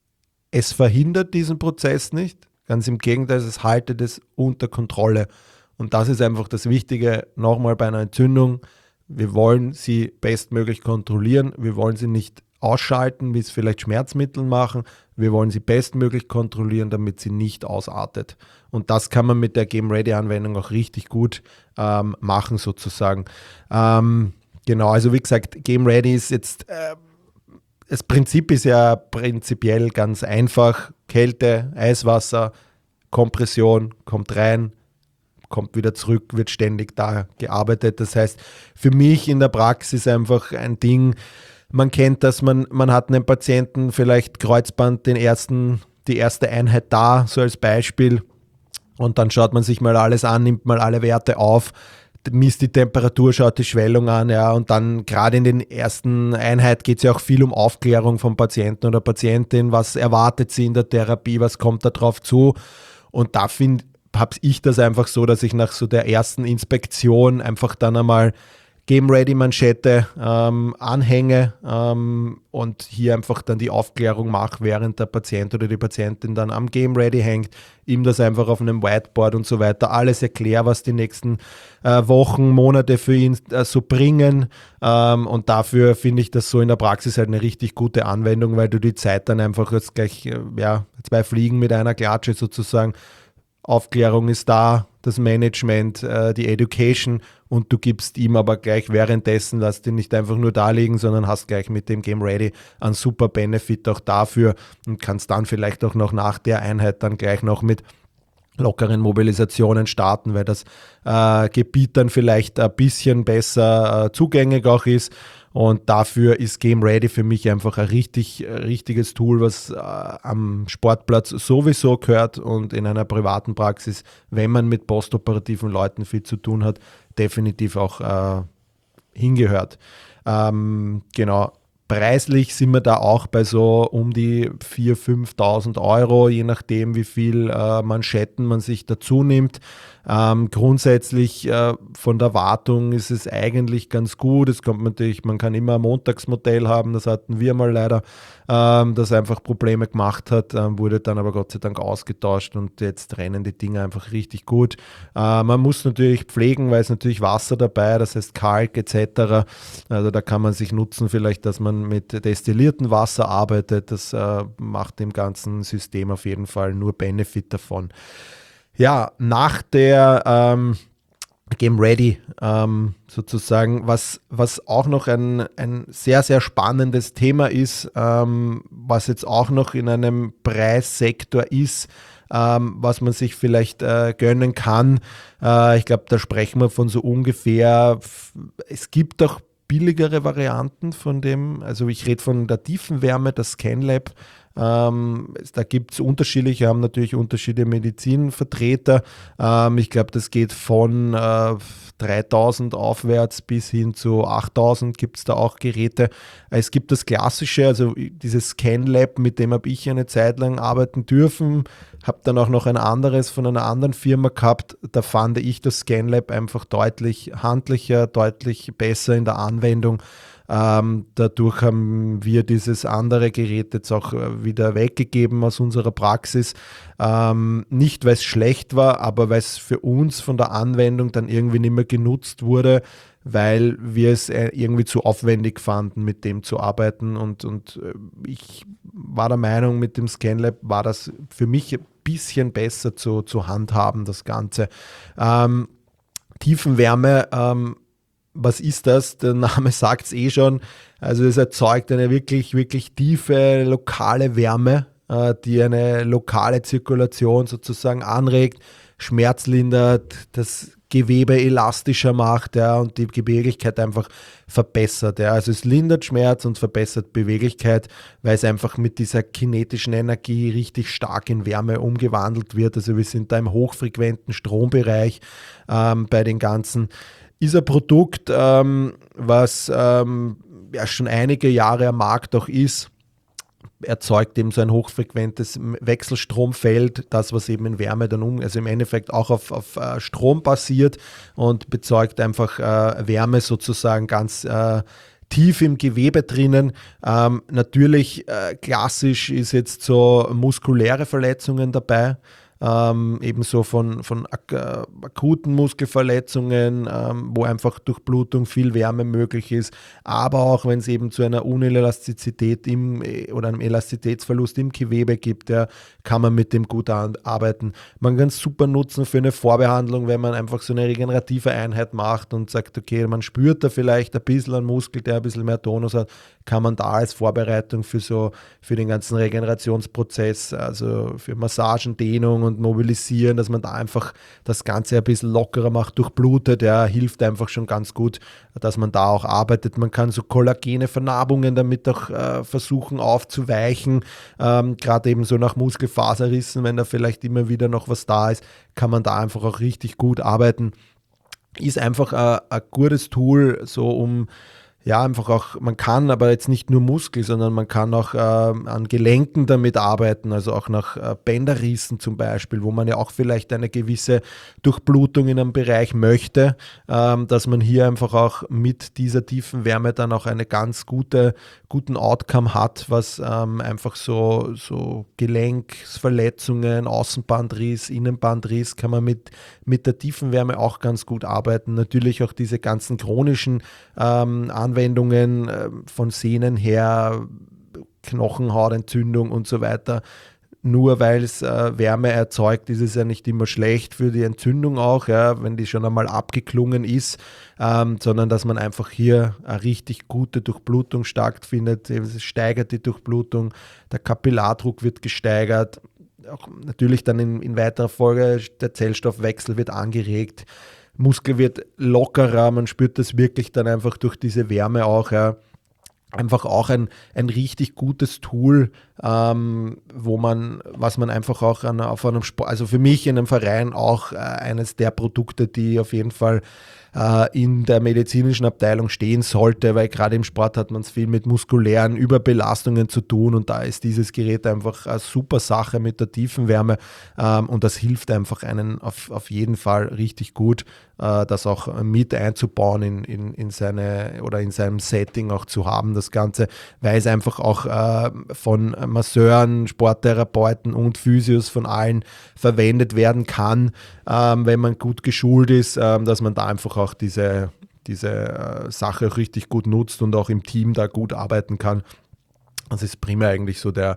es verhindert diesen Prozess nicht. Ganz im Gegenteil, es haltet es unter Kontrolle. Und das ist einfach das Wichtige, nochmal bei einer Entzündung. Wir wollen sie bestmöglich kontrollieren. Wir wollen sie nicht ausschalten, wie es vielleicht Schmerzmittel machen. Wir wollen sie bestmöglich kontrollieren, damit sie nicht ausartet. Und das kann man mit der Game Ready Anwendung auch richtig gut ähm, machen sozusagen. Ähm, Genau, also wie gesagt, Game Ready ist jetzt, äh, das Prinzip ist ja prinzipiell ganz einfach. Kälte, Eiswasser, Kompression, kommt rein, kommt wieder zurück, wird ständig da gearbeitet. Das heißt, für mich in der Praxis einfach ein Ding, man kennt das, man, man hat einen Patienten, vielleicht Kreuzband, den ersten, die erste Einheit da, so als Beispiel. Und dann schaut man sich mal alles an, nimmt mal alle Werte auf, misst die Temperatur, schaut die Schwellung an, ja, und dann gerade in den ersten Einheit geht es ja auch viel um Aufklärung vom Patienten oder Patientin, was erwartet sie in der Therapie, was kommt da drauf zu, und da finde habe ich das einfach so, dass ich nach so der ersten Inspektion einfach dann einmal Game Ready Manschette ähm, anhänge ähm, und hier einfach dann die Aufklärung mache, während der Patient oder die Patientin dann am Game Ready hängt, ihm das einfach auf einem Whiteboard und so weiter alles erkläre, was die nächsten äh, Wochen, Monate für ihn äh, so bringen, ähm, und dafür finde ich das so in der Praxis halt eine richtig gute Anwendung, weil du die Zeit dann einfach jetzt gleich, äh, ja, zwei Fliegen mit einer Klatsche sozusagen. Aufklärung ist da, das Management, äh, die Education, und du gibst ihm aber gleich währenddessen, lass den nicht einfach nur da liegen, sondern hast gleich mit dem Game Ready einen super Benefit auch dafür und kannst dann vielleicht auch noch nach der Einheit dann gleich noch mit lockeren Mobilisationen starten, weil das äh, Gebiet dann vielleicht ein bisschen besser äh, zugänglich auch ist. Und dafür ist Game Ready für mich einfach ein richtig, richtiges Tool, was äh, am Sportplatz sowieso gehört und in einer privaten Praxis, wenn man mit postoperativen Leuten viel zu tun hat, definitiv auch äh, hingehört. Ähm, genau. Preislich sind wir da auch bei so um die viertausend, fünftausend Euro, je nachdem, wie viel äh, Manschetten man sich dazu nimmt. Ähm, grundsätzlich äh, von der Wartung ist es eigentlich ganz gut. Es kommt natürlich, man kann immer ein Montagsmodell haben, das hatten wir mal leider, ähm, das einfach Probleme gemacht hat, ähm, wurde dann aber Gott sei Dank ausgetauscht und jetzt rennen die Dinge einfach richtig gut. Äh, man muss natürlich pflegen, weil es natürlich Wasser dabei, das heißt Kalk et cetera. Also da kann man sich nutzen vielleicht, dass man mit destilliertem Wasser arbeitet. Das äh, macht dem ganzen System auf jeden Fall nur Benefit davon. Ja, nach der, ähm, Game Ready ähm, sozusagen, was, was auch noch ein, ein sehr, sehr spannendes Thema ist, ähm, was jetzt auch noch in einem Preissektor ist, ähm, was man sich vielleicht äh, gönnen kann. Äh, ich glaube, da sprechen wir von so ungefähr, es gibt auch billigere Varianten von dem, also ich rede von der Tiefenwärme, das ScanLab. Ähm, da gibt es unterschiedliche, haben natürlich unterschiedliche Medizinvertreter. Ähm, ich glaube, das geht von äh, dreitausend aufwärts bis hin zu achttausend gibt es da auch Geräte. Es gibt das klassische, also dieses ScanLab, mit dem habe ich eine Zeit lang arbeiten dürfen, habe dann auch noch ein anderes von einer anderen Firma gehabt. Da fand ich das ScanLab einfach deutlich handlicher, deutlich besser in der Anwendung. Ähm, dadurch haben wir dieses andere Gerät jetzt auch äh, wieder weggegeben aus unserer Praxis. Ähm, nicht, weil es schlecht war, aber weil es für uns von der Anwendung dann irgendwie nicht mehr genutzt wurde, weil wir es äh, irgendwie zu aufwendig fanden, mit dem zu arbeiten. Und, und äh, ich war der Meinung, mit dem ScanLab war das für mich ein bisschen besser zu, zu handhaben, das Ganze. Ähm, Tiefenwärme, ähm, was ist das? Der Name sagt es eh schon. Also es erzeugt eine wirklich, wirklich tiefe lokale Wärme, äh, die eine lokale Zirkulation sozusagen anregt, schmerzlindert, das Gewebe elastischer macht, ja, und die Beweglichkeit einfach verbessert. Ja. Also es lindert Schmerz und verbessert Beweglichkeit, weil es einfach mit dieser kinetischen Energie richtig stark in Wärme umgewandelt wird. Also wir sind da im hochfrequenten Strombereich ähm, bei den ganzen. Ist ein Produkt, ähm, was ähm, ja schon einige Jahre am Markt auch ist, erzeugt eben so ein hochfrequentes Wechselstromfeld, das was eben in Wärme dann um, also im Endeffekt auch auf, auf äh, Strom basiert und bezeugt einfach äh, Wärme sozusagen ganz äh, tief im Gewebe drinnen. Ähm, natürlich äh, klassisch ist jetzt so muskuläre Verletzungen dabei. Ähm, ebenso von, von ak äh, akuten Muskelverletzungen, ähm, wo einfach Durchblutung, viel Wärme möglich ist, aber auch wenn es eben zu einer Unelastizität im, oder einem Elastizitätsverlust im Gewebe gibt, ja, kann man mit dem gut arbeiten. Man kann es super nutzen für eine Vorbehandlung, wenn man einfach so eine regenerative Einheit macht und sagt, okay, man spürt da vielleicht ein bisschen einen Muskel, der ein bisschen mehr Tonus hat, kann man da als Vorbereitung für so für den ganzen Regenerationsprozess, also für Massagen, Dehnung und Mobilisieren, dass man da einfach das Ganze ein bisschen lockerer macht, durchblutet, ja, hilft einfach schon ganz gut, dass man da auch arbeitet. Man kann so kollagene Vernarbungen damit auch äh, versuchen aufzuweichen, ähm, gerade eben so nach Muskelfaserrissen, wenn da vielleicht immer wieder noch was da ist, kann man da einfach auch richtig gut arbeiten. Ist einfach äh, ein gutes Tool, so um ja, einfach auch, man kann aber jetzt nicht nur Muskel, sondern man kann auch äh, an Gelenken damit arbeiten, also auch nach äh, Bänderrissen zum Beispiel, wo man ja auch vielleicht eine gewisse Durchblutung in einem Bereich möchte, ähm, dass man hier einfach auch mit dieser tiefen Wärme dann auch eine ganz gute, guten Outcome hat, was ähm, einfach so, so Gelenksverletzungen, Außenbandriss, Innenbandriss kann man mit, mit der tiefen Wärme auch ganz gut arbeiten. Natürlich auch diese ganzen chronischen ähm, Anwendungen äh, von Sehnen her, Knochenhautentzündung und so weiter. Nur weil es äh, Wärme erzeugt, ist es ja nicht immer schlecht für die Entzündung auch, ja, wenn die schon einmal abgeklungen ist, ähm, sondern dass man einfach hier eine richtig gute Durchblutung stattfindet. Es steigert die Durchblutung, der Kapillardruck wird gesteigert, auch natürlich dann in, in weiterer Folge der Zellstoffwechsel wird angeregt, Muskel wird lockerer, man spürt das wirklich dann einfach durch diese Wärme auch, ja. Einfach auch ein, ein richtig gutes Tool, ähm, wo man, was man einfach auch an, auf einem Sport, also für mich in einem Verein auch äh, eines der Produkte, die auf jeden Fall äh, in der medizinischen Abteilung stehen sollte, weil gerade im Sport hat man es viel mit muskulären Überbelastungen zu tun und da ist dieses Gerät einfach eine super Sache mit der Tiefenwärme ähm, und das hilft einfach einen auf, auf jeden Fall richtig gut, äh, das auch mit einzubauen in, in, in seine oder in seinem Setting auch zu haben, das Ganze, weil es einfach auch äh, von Masseuren, Sporttherapeuten und Physios von allen verwendet werden kann, ähm, wenn man gut geschult ist, ähm, dass man da einfach auch diese, diese äh, Sache richtig gut nutzt und auch im Team da gut arbeiten kann. Das ist primär eigentlich so der,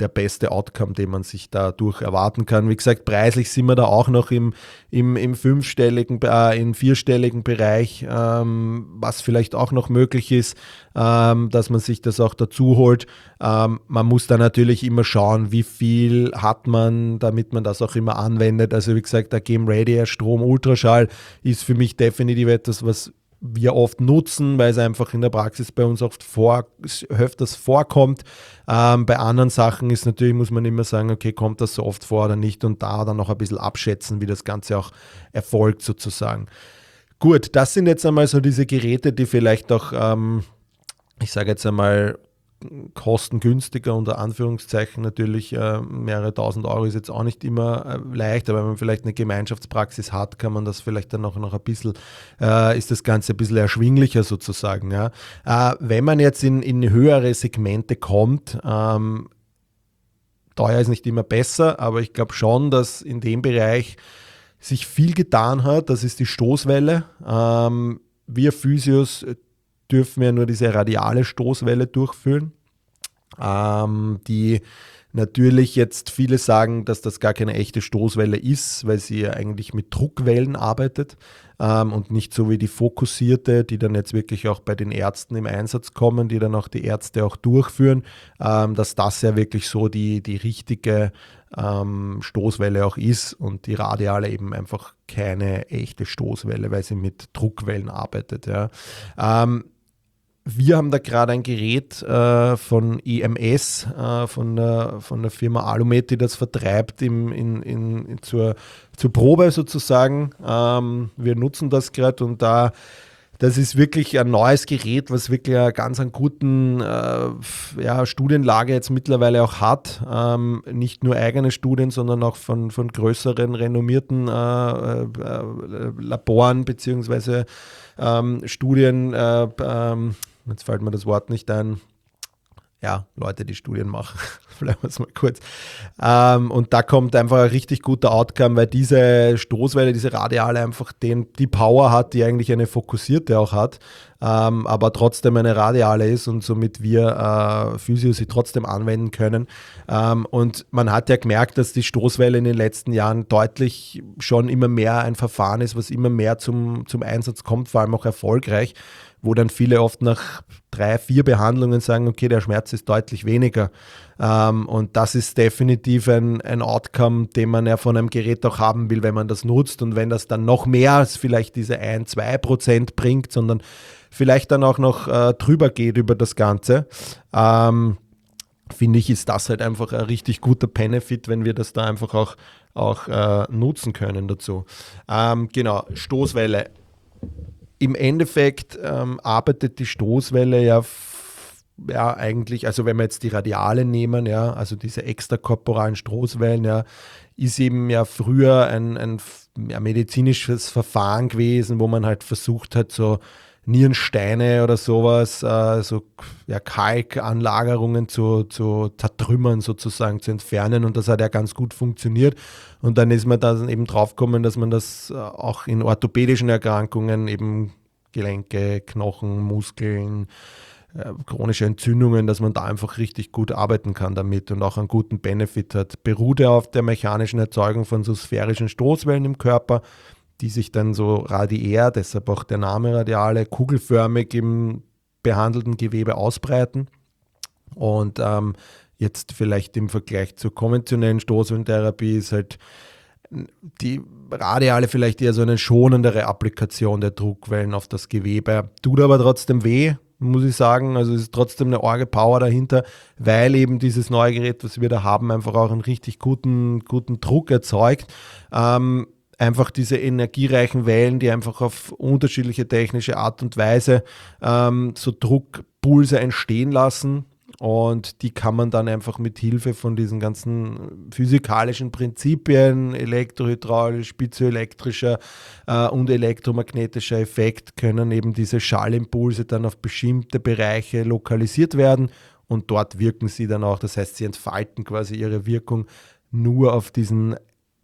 der beste Outcome, den man sich dadurch erwarten kann. Wie gesagt, preislich sind wir da auch noch im, im, im fünfstelligen, äh, im vierstelligen Bereich, ähm, was vielleicht auch noch möglich ist, ähm, dass man sich das auch dazu holt. Ähm, man muss da natürlich immer schauen, wie viel hat man, damit man das auch immer anwendet. Also wie gesagt, der Game Ready Strom Ultraschall ist für mich definitiv etwas, was wir oft nutzen, weil es einfach in der Praxis bei uns oft vor, öfters vorkommt. Ähm, bei anderen Sachen ist natürlich, muss man immer sagen, okay, kommt das so oft vor oder nicht, und da dann noch ein bisschen abschätzen, wie das Ganze auch erfolgt sozusagen. Gut, das sind jetzt einmal so diese Geräte, die vielleicht auch, ähm, ich sage jetzt einmal, kostengünstiger unter Anführungszeichen, natürlich äh, mehrere tausend Euro ist jetzt auch nicht immer äh, leicht, aber wenn man vielleicht eine Gemeinschaftspraxis hat, kann man das vielleicht dann auch noch ein bisschen, äh, ist das Ganze ein bisschen erschwinglicher sozusagen. Ja. Äh, wenn man jetzt in, in höhere Segmente kommt, ähm, teuer ist nicht immer besser, aber ich glaube schon, dass in dem Bereich sich viel getan hat. Das ist die Stoßwelle. Ähm, wir Physios dürfen ja nur diese radiale Stoßwelle durchführen, ähm, die natürlich jetzt viele sagen, dass das gar keine echte Stoßwelle ist, weil sie ja eigentlich mit Druckwellen arbeitet ähm, und nicht so wie die fokussierte, die dann jetzt wirklich auch bei den Ärzten im Einsatz kommen, die dann auch die Ärzte auch durchführen, ähm, dass das ja wirklich so die, die richtige ähm, Stoßwelle auch ist und die radiale eben einfach keine echte Stoßwelle, weil sie mit Druckwellen arbeitet. Ja. Ähm, Wir haben da gerade ein Gerät äh, von E M S, äh, von, der, von der Firma Alumet, die das vertreibt im, in, in, in zur, zur Probe sozusagen. Ähm, wir nutzen das gerade, und da das ist wirklich ein neues Gerät, was wirklich eine ganz einen guten äh, ja, Studienlage jetzt mittlerweile auch hat. Ähm, nicht nur eigene Studien, sondern auch von, von größeren, renommierten äh, äh, Laboren bzw. ähm, Studien. Äh, ähm, jetzt fällt mir das Wort nicht ein. Ja, Leute, die Studien machen, vielleicht mal kurz. Ähm, und da kommt einfach ein richtig guter Outcome, weil diese Stoßwelle, diese Radiale einfach den, die Power hat, die eigentlich eine fokussierte auch hat, ähm, aber trotzdem eine Radiale ist und somit wir äh, Physio sie trotzdem anwenden können. Ähm, und man hat ja gemerkt, dass die Stoßwelle in den letzten Jahren deutlich schon immer mehr ein Verfahren ist, was immer mehr zum, zum Einsatz kommt, vor allem auch erfolgreich, wo dann viele oft nach drei, vier Behandlungen sagen, okay, der Schmerz ist deutlich weniger. Ähm, und das ist definitiv ein, ein Outcome, den man ja von einem Gerät auch haben will, wenn man das nutzt. Und wenn das dann noch mehr als vielleicht diese ein bis zwei Prozent bringt, sondern vielleicht dann auch noch äh, drüber geht über das Ganze, ähm, finde ich, ist das halt einfach ein richtig guter Benefit, wenn wir das da einfach auch, auch äh, nutzen können dazu. Ähm, genau, Stoßwelle. Im Endeffekt ähm, arbeitet die Stoßwelle ja, f- ja eigentlich, also wenn wir jetzt die Radiale nehmen, ja, also diese extrakorporalen Stoßwellen, ja, ist eben ja früher ein, ein ja, medizinisches Verfahren gewesen, wo man halt versucht hat, so Nierensteine oder sowas, äh, so ja, Kalkanlagerungen zu, zu zertrümmern sozusagen, zu entfernen, und das hat ja ganz gut funktioniert. Und dann ist man dann eben draufgekommen, dass man das äh, auch in orthopädischen Erkrankungen, eben Gelenke, Knochen, Muskeln, äh, chronische Entzündungen, dass man da einfach richtig gut arbeiten kann damit und auch einen guten Benefit hat. Beruht er auf der mechanischen Erzeugung von so sphärischen Stoßwellen im Körper, die sich dann so radiär, deshalb auch der Name Radiale, kugelförmig im behandelten Gewebe ausbreiten. Und ähm, jetzt vielleicht im Vergleich zur konventionellen Stoßwellentherapie ist halt die Radiale vielleicht eher so eine schonendere Applikation der Druckwellen auf das Gewebe. Tut aber trotzdem weh, muss ich sagen. Also es ist trotzdem eine arge Power dahinter, weil eben dieses neue Gerät, was wir da haben, einfach auch einen richtig guten, guten Druck erzeugt. Ähm, einfach diese energiereichen Wellen, die einfach auf unterschiedliche technische Art und Weise ähm, so Druckpulse entstehen lassen. Und die kann man dann einfach mit Hilfe von diesen ganzen physikalischen Prinzipien, elektrohydraulisch, piezoelektrischer äh, und elektromagnetischer Effekt, können eben diese Schallimpulse dann auf bestimmte Bereiche lokalisiert werden, und dort wirken sie dann auch. Das heißt, sie entfalten quasi ihre Wirkung nur auf diesen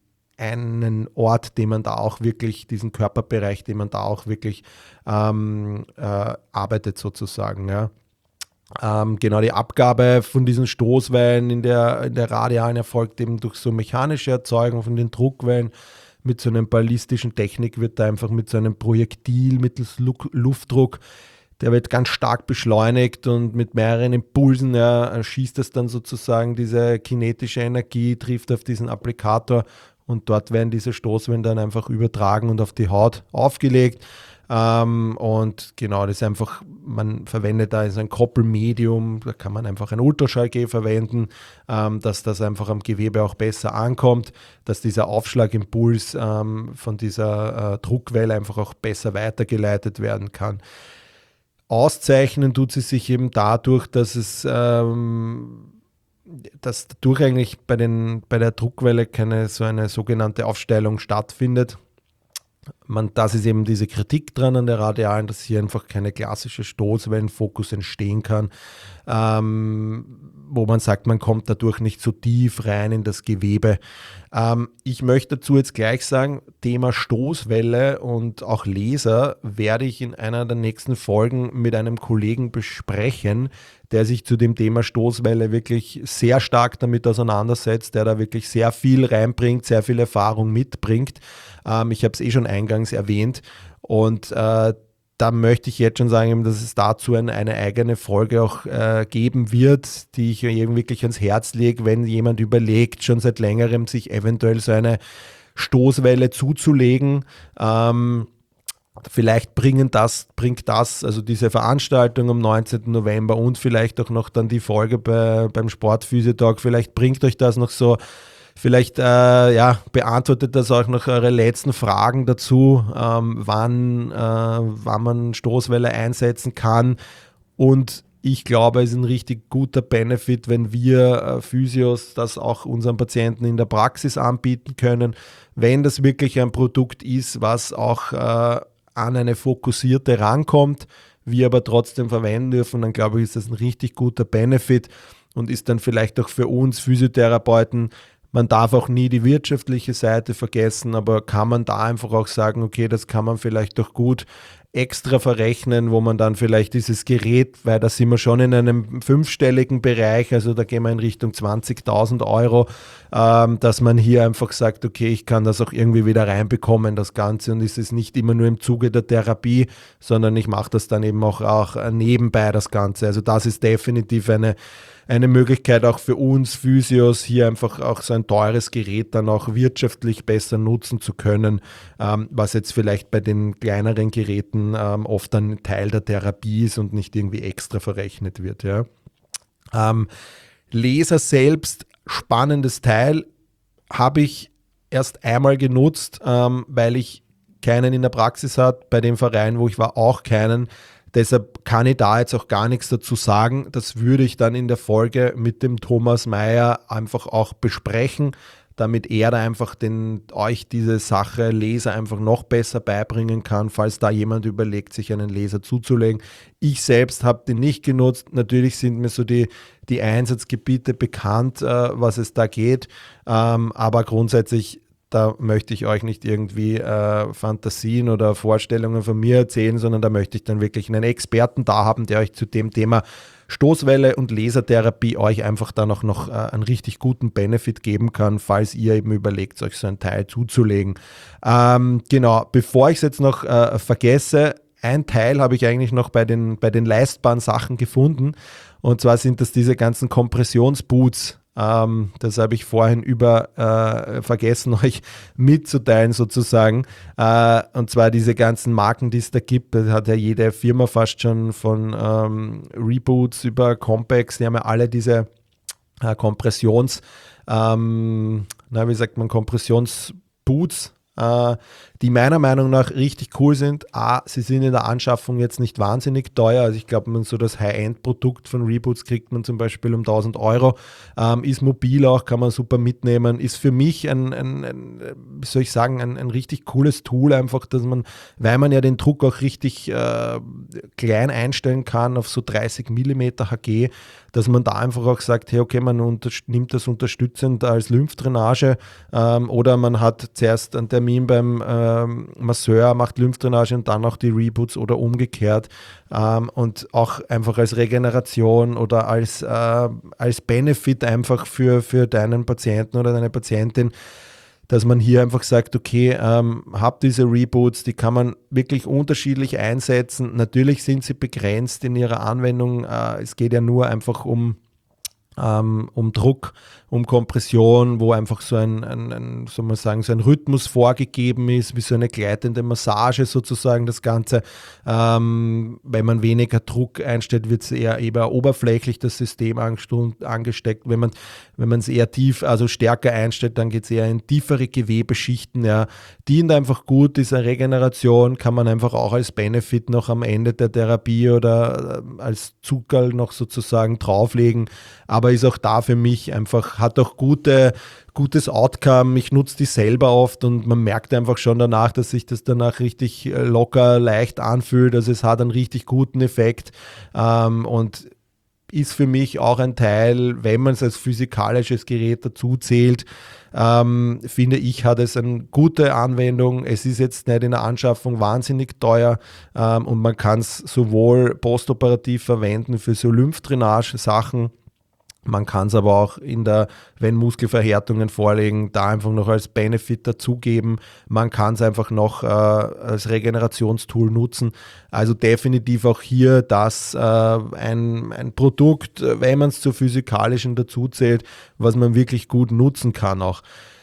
einen Ort, den man da auch wirklich, diesen Körperbereich, den man da auch wirklich ähm, äh, arbeitet sozusagen, ja. Ähm, genau, die Abgabe von diesen Stoßwellen in der, in der Radialen erfolgt eben durch so mechanische Erzeugung von den Druckwellen. Mit so einem ballistischen Technik wird da einfach mit so einem Projektil mittels Lu- Luftdruck, der wird ganz stark beschleunigt und mit mehreren Impulsen ja, schießt es dann sozusagen diese kinetische Energie, trifft auf diesen Applikator und dort werden diese Stoßwellen dann einfach übertragen und auf die Haut aufgelegt. Ähm, und genau, das ist einfach, man verwendet da so ein Koppelmedium, da kann man einfach ein Ultraschallgel verwenden, ähm, dass das einfach am Gewebe auch besser ankommt, dass dieser Aufschlagimpuls ähm, von dieser äh, Druckwelle einfach auch besser weitergeleitet werden kann. Auszeichnen tut sie sich eben dadurch, dass es ähm, dass dadurch eigentlich bei, den, bei der Druckwelle keine so eine sogenannte Aufsteilung stattfindet. Man, das ist eben diese Kritik dran an der Radialen, dass hier einfach keine klassische Stoßwellenfokus entstehen kann, ähm, wo man sagt, man kommt dadurch nicht so tief rein in das Gewebe. Ähm, ich möchte dazu jetzt gleich sagen, Thema Stoßwelle und auch Laser werde ich in einer der nächsten Folgen mit einem Kollegen besprechen, der sich zu dem Thema Stoßwelle wirklich sehr stark damit auseinandersetzt, der da wirklich sehr viel reinbringt, sehr viel Erfahrung mitbringt. Ähm, ich habe es eh schon eingangs erwähnt und äh, da möchte ich jetzt schon sagen, dass es dazu ein, eine eigene Folge auch äh, geben wird, die ich eben wirklich ans Herz lege, wenn jemand überlegt, schon seit längerem sich eventuell so eine Stoßwelle zuzulegen. Ähm, Vielleicht bringen das, bringt das, also diese Veranstaltung am neunzehnten November und vielleicht auch noch dann die Folge bei, beim Sportphysiotag, vielleicht bringt euch das noch so, vielleicht äh, ja, beantwortet das auch noch eure letzten Fragen dazu, ähm, wann, äh, wann man Stoßwelle einsetzen kann. Und ich glaube, es ist ein richtig guter Benefit, wenn wir äh, Physios das auch unseren Patienten in der Praxis anbieten können, wenn das wirklich ein Produkt ist, was auch äh, an eine fokussierte rankommt, wir aber trotzdem verwenden dürfen, dann glaube ich, ist das ein richtig guter Benefit und ist dann vielleicht auch für uns Physiotherapeuten, man darf auch nie die wirtschaftliche Seite vergessen, aber kann man da einfach auch sagen, okay, das kann man vielleicht doch gut extra verrechnen, wo man dann vielleicht dieses Gerät, weil da sind wir schon in einem fünfstelligen Bereich, also da gehen wir in Richtung zwanzigtausend Euro, ähm, dass man hier einfach sagt, okay, ich kann das auch irgendwie wieder reinbekommen, das Ganze, und es ist nicht immer nur im Zuge der Therapie, sondern ich mache das dann eben auch, auch nebenbei, das Ganze. Also das ist definitiv eine eine Möglichkeit auch für uns Physios, hier einfach auch so ein teures Gerät dann auch wirtschaftlich besser nutzen zu können, ähm, was jetzt vielleicht bei den kleineren Geräten ähm, oft ein Teil der Therapie ist und nicht irgendwie extra verrechnet wird. Ja. Ähm, Laser selbst, spannendes Teil, habe ich erst einmal genutzt, ähm, weil ich keinen in der Praxis hatte, bei dem Verein, wo ich war, auch keinen. Deshalb kann ich da jetzt auch gar nichts dazu sagen. Das würde ich dann in der Folge mit dem Thomas Meyer einfach auch besprechen, damit er da einfach den, euch diese Sache Laser einfach noch besser beibringen kann, falls da jemand überlegt, sich einen Laser zuzulegen. Ich selbst habe den nicht genutzt. Natürlich sind mir so die, die Einsatzgebiete bekannt, äh, was es da geht, ähm, aber grundsätzlich da möchte ich euch nicht irgendwie äh, Fantasien oder Vorstellungen von mir erzählen, sondern da möchte ich dann wirklich einen Experten da haben, der euch zu dem Thema Stoßwelle und Lasertherapie euch einfach dann auch noch äh, einen richtig guten Benefit geben kann, falls ihr eben überlegt, euch so ein Teil zuzulegen. Ähm, genau, bevor ich es jetzt noch äh, vergesse, ein Teil habe ich eigentlich noch bei den, bei den leistbaren Sachen gefunden, und zwar sind das diese ganzen Kompressionsboots. Ähm, das habe ich vorhin über äh, vergessen, euch mitzuteilen sozusagen. Äh, und zwar diese ganzen Marken, die es da gibt. Das hat ja jede Firma fast schon, von ähm, Reboots über Compex. Die haben ja alle diese äh, Kompressions, ähm, na, wie sagt man, Kompressionsboots, äh, die meiner Meinung nach richtig cool sind. A, sie sind in der Anschaffung jetzt nicht wahnsinnig teuer. Also ich glaube, man so das High-End-Produkt von Reboots kriegt man zum Beispiel um tausend Euro. Ähm, ist mobil auch, kann man super mitnehmen. Ist für mich ein, ein, ein wie soll ich sagen, ein, ein richtig cooles Tool einfach, dass man, weil man ja den Druck auch richtig äh, klein einstellen kann auf so dreißig Millimeter H G, dass man da einfach auch sagt, hey, okay, man unter, nimmt das unterstützend als Lymphdrainage, ähm, oder man hat zuerst einen Termin beim äh, ähm, Masseur macht Lymphdrainage und dann auch die Reboots oder umgekehrt. Ähm, und auch einfach als Regeneration oder als, äh, als Benefit einfach für, für deinen Patienten oder deine Patientin, dass man hier einfach sagt, okay, ähm, hab diese Reboots, die kann man wirklich unterschiedlich einsetzen. Natürlich sind sie begrenzt in ihrer Anwendung. Äh, es geht ja nur einfach um Ähm, um Druck, um Kompression, wo einfach so ein, ein, ein, soll man sagen, so ein Rhythmus vorgegeben ist, wie so eine gleitende Massage sozusagen das Ganze. Ähm, wenn man weniger Druck einstellt, wird es eher, eher oberflächlich das System angesteckt. Wenn man wenn man es eher tief, also stärker einstellt, dann geht es eher in tiefere Gewebeschichten. Ja. Dient einfach gut, diese Regeneration kann man einfach auch als Benefit noch am Ende der Therapie oder als Zuckerl noch sozusagen drauflegen. Aber ist auch da für mich einfach, hat auch gute, gutes Outcome. Ich nutze die selber oft und man merkt einfach schon danach, dass sich das danach richtig locker, leicht anfühlt. Also es hat einen richtig guten Effekt ähm, und ist für mich auch ein Teil, wenn man es als physikalisches Gerät dazu zählt, ähm, finde ich, hat es eine gute Anwendung. Es ist jetzt nicht in der Anschaffung wahnsinnig teuer ähm, und man kann es sowohl postoperativ verwenden für so Lymphdrainage-Sachen. Man kann es aber auch in der, wenn Muskelverhärtungen vorliegen, da einfach noch als Benefit dazugeben. Man kann es einfach noch äh, als Regenerationstool nutzen. Also definitiv auch hier das äh, ein, ein Produkt, wenn man es zur physikalischen dazu zählt, was man wirklich gut nutzen kann auch.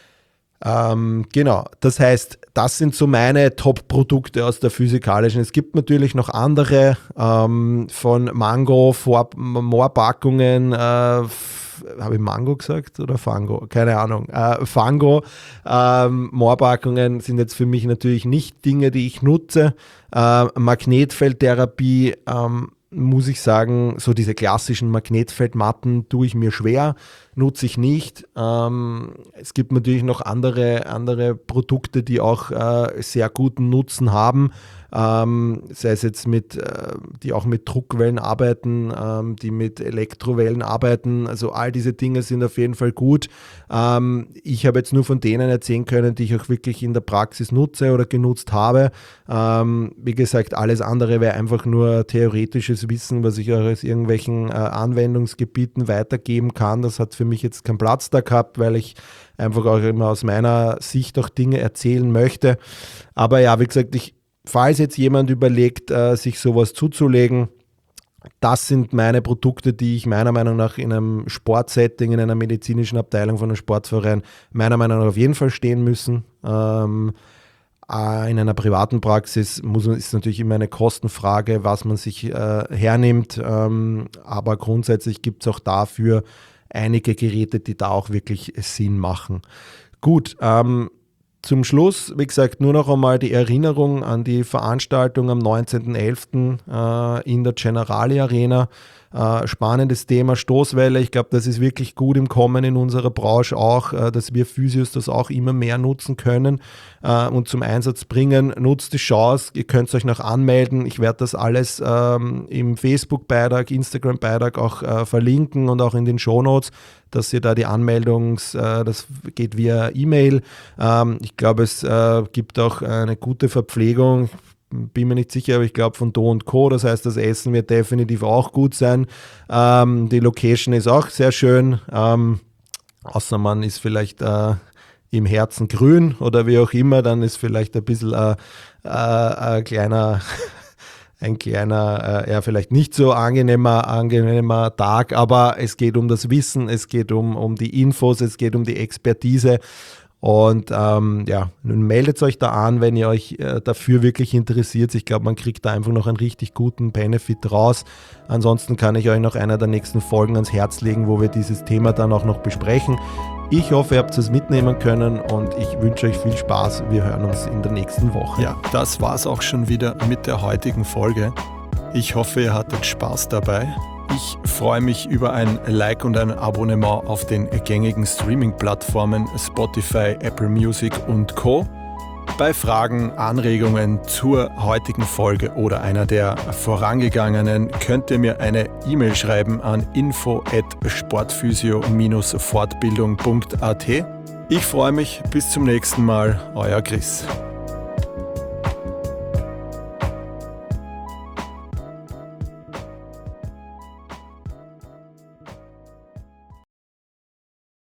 Ähm, genau, das heißt, das sind so meine Top-Produkte aus der physikalischen. Es gibt natürlich noch andere, ähm, von Mango, Moorpackungen, äh, habe ich Mango gesagt oder Fango? Keine Ahnung. Äh, Fango, ähm, Moorpackungen sind jetzt für mich natürlich nicht Dinge, die ich nutze. Äh, Magnetfeldtherapie, ähm, muss ich sagen, so diese klassischen Magnetfeldmatten tue ich mir schwer, nutze ich nicht. Ähm, es gibt natürlich noch andere, andere Produkte, die auch äh, sehr guten Nutzen haben, ähm, sei es jetzt mit, äh, die auch mit Druckwellen arbeiten, ähm, die mit Elektrowellen arbeiten. Also all diese Dinge sind auf jeden Fall gut. Ähm, ich habe jetzt nur von denen erzählen können, die ich auch wirklich in der Praxis nutze oder genutzt habe. Ähm, wie gesagt, alles andere wäre einfach nur theoretisches Wissen, was ich auch aus irgendwelchen äh, Anwendungsgebieten weitergeben kann. Das hat für mich jetzt keinen Platz da gehabt, weil ich einfach auch immer aus meiner Sicht auch Dinge erzählen möchte. Aber ja, wie gesagt, ich, falls jetzt jemand überlegt, äh, sich sowas zuzulegen, das sind meine Produkte, die ich meiner Meinung nach in einem Sportsetting, in einer medizinischen Abteilung von einem Sportverein meiner Meinung nach auf jeden Fall stehen müssen. Ähm, In einer privaten Praxis muss man, ist natürlich immer eine Kostenfrage, was man sich äh, hernimmt, ähm, aber grundsätzlich gibt es auch dafür einige Geräte, die da auch wirklich Sinn machen. Gut, ähm, zum Schluss, wie gesagt, nur noch einmal die Erinnerung an die Veranstaltung am neunzehnten elften äh, in der Generali Arena. Äh, spannendes Thema, Stoßwelle. Ich glaube, das ist wirklich gut im Kommen in unserer Branche auch, äh, dass wir Physios das auch immer mehr nutzen können äh, und zum Einsatz bringen. Nutzt die Chance, ihr könnt euch noch anmelden. Ich werde das alles ähm, im Facebook-Beitrag, Instagram-Beitrag auch äh, verlinken und auch in den Shownotes, dass ihr da die Anmeldungs, äh, das geht via E-Mail. Ähm, ich glaube, es äh, gibt auch eine gute Verpflegung. Bin mir nicht sicher, aber ich glaube von Do und Co. Das heißt, das Essen wird definitiv auch gut sein. Ähm, die Location ist auch sehr schön. Ähm, außer man ist vielleicht äh, im Herzen grün oder wie auch immer, dann ist vielleicht ein bisschen äh, äh, ein kleiner, ein kleiner, äh, ja, vielleicht nicht so angenehmer, angenehmer Tag, aber es geht um das Wissen, es geht um, um die Infos, es geht um die Expertise. Und ähm, ja, nun meldet euch da an, wenn ihr euch äh, dafür wirklich interessiert. Ich glaube, man kriegt da einfach noch einen richtig guten Benefit raus. Ansonsten kann ich euch noch einer der nächsten Folgen ans Herz legen, wo wir dieses Thema dann auch noch besprechen. Ich hoffe, ihr habt es mitnehmen können und ich wünsche euch viel Spaß. Wir hören uns in der nächsten Woche. Ja, das war's auch schon wieder mit der heutigen Folge. Ich hoffe, ihr hattet Spaß dabei. Ich freue mich über ein Like und ein Abonnement auf den gängigen Streaming-Plattformen Spotify, Apple Music und Co. Bei Fragen, Anregungen zur heutigen Folge oder einer der vorangegangenen könnt ihr mir eine E-Mail schreiben an info at sportphysio Bindestrich fortbildung punkt at. Ich freue mich, bis zum nächsten Mal, euer Chris.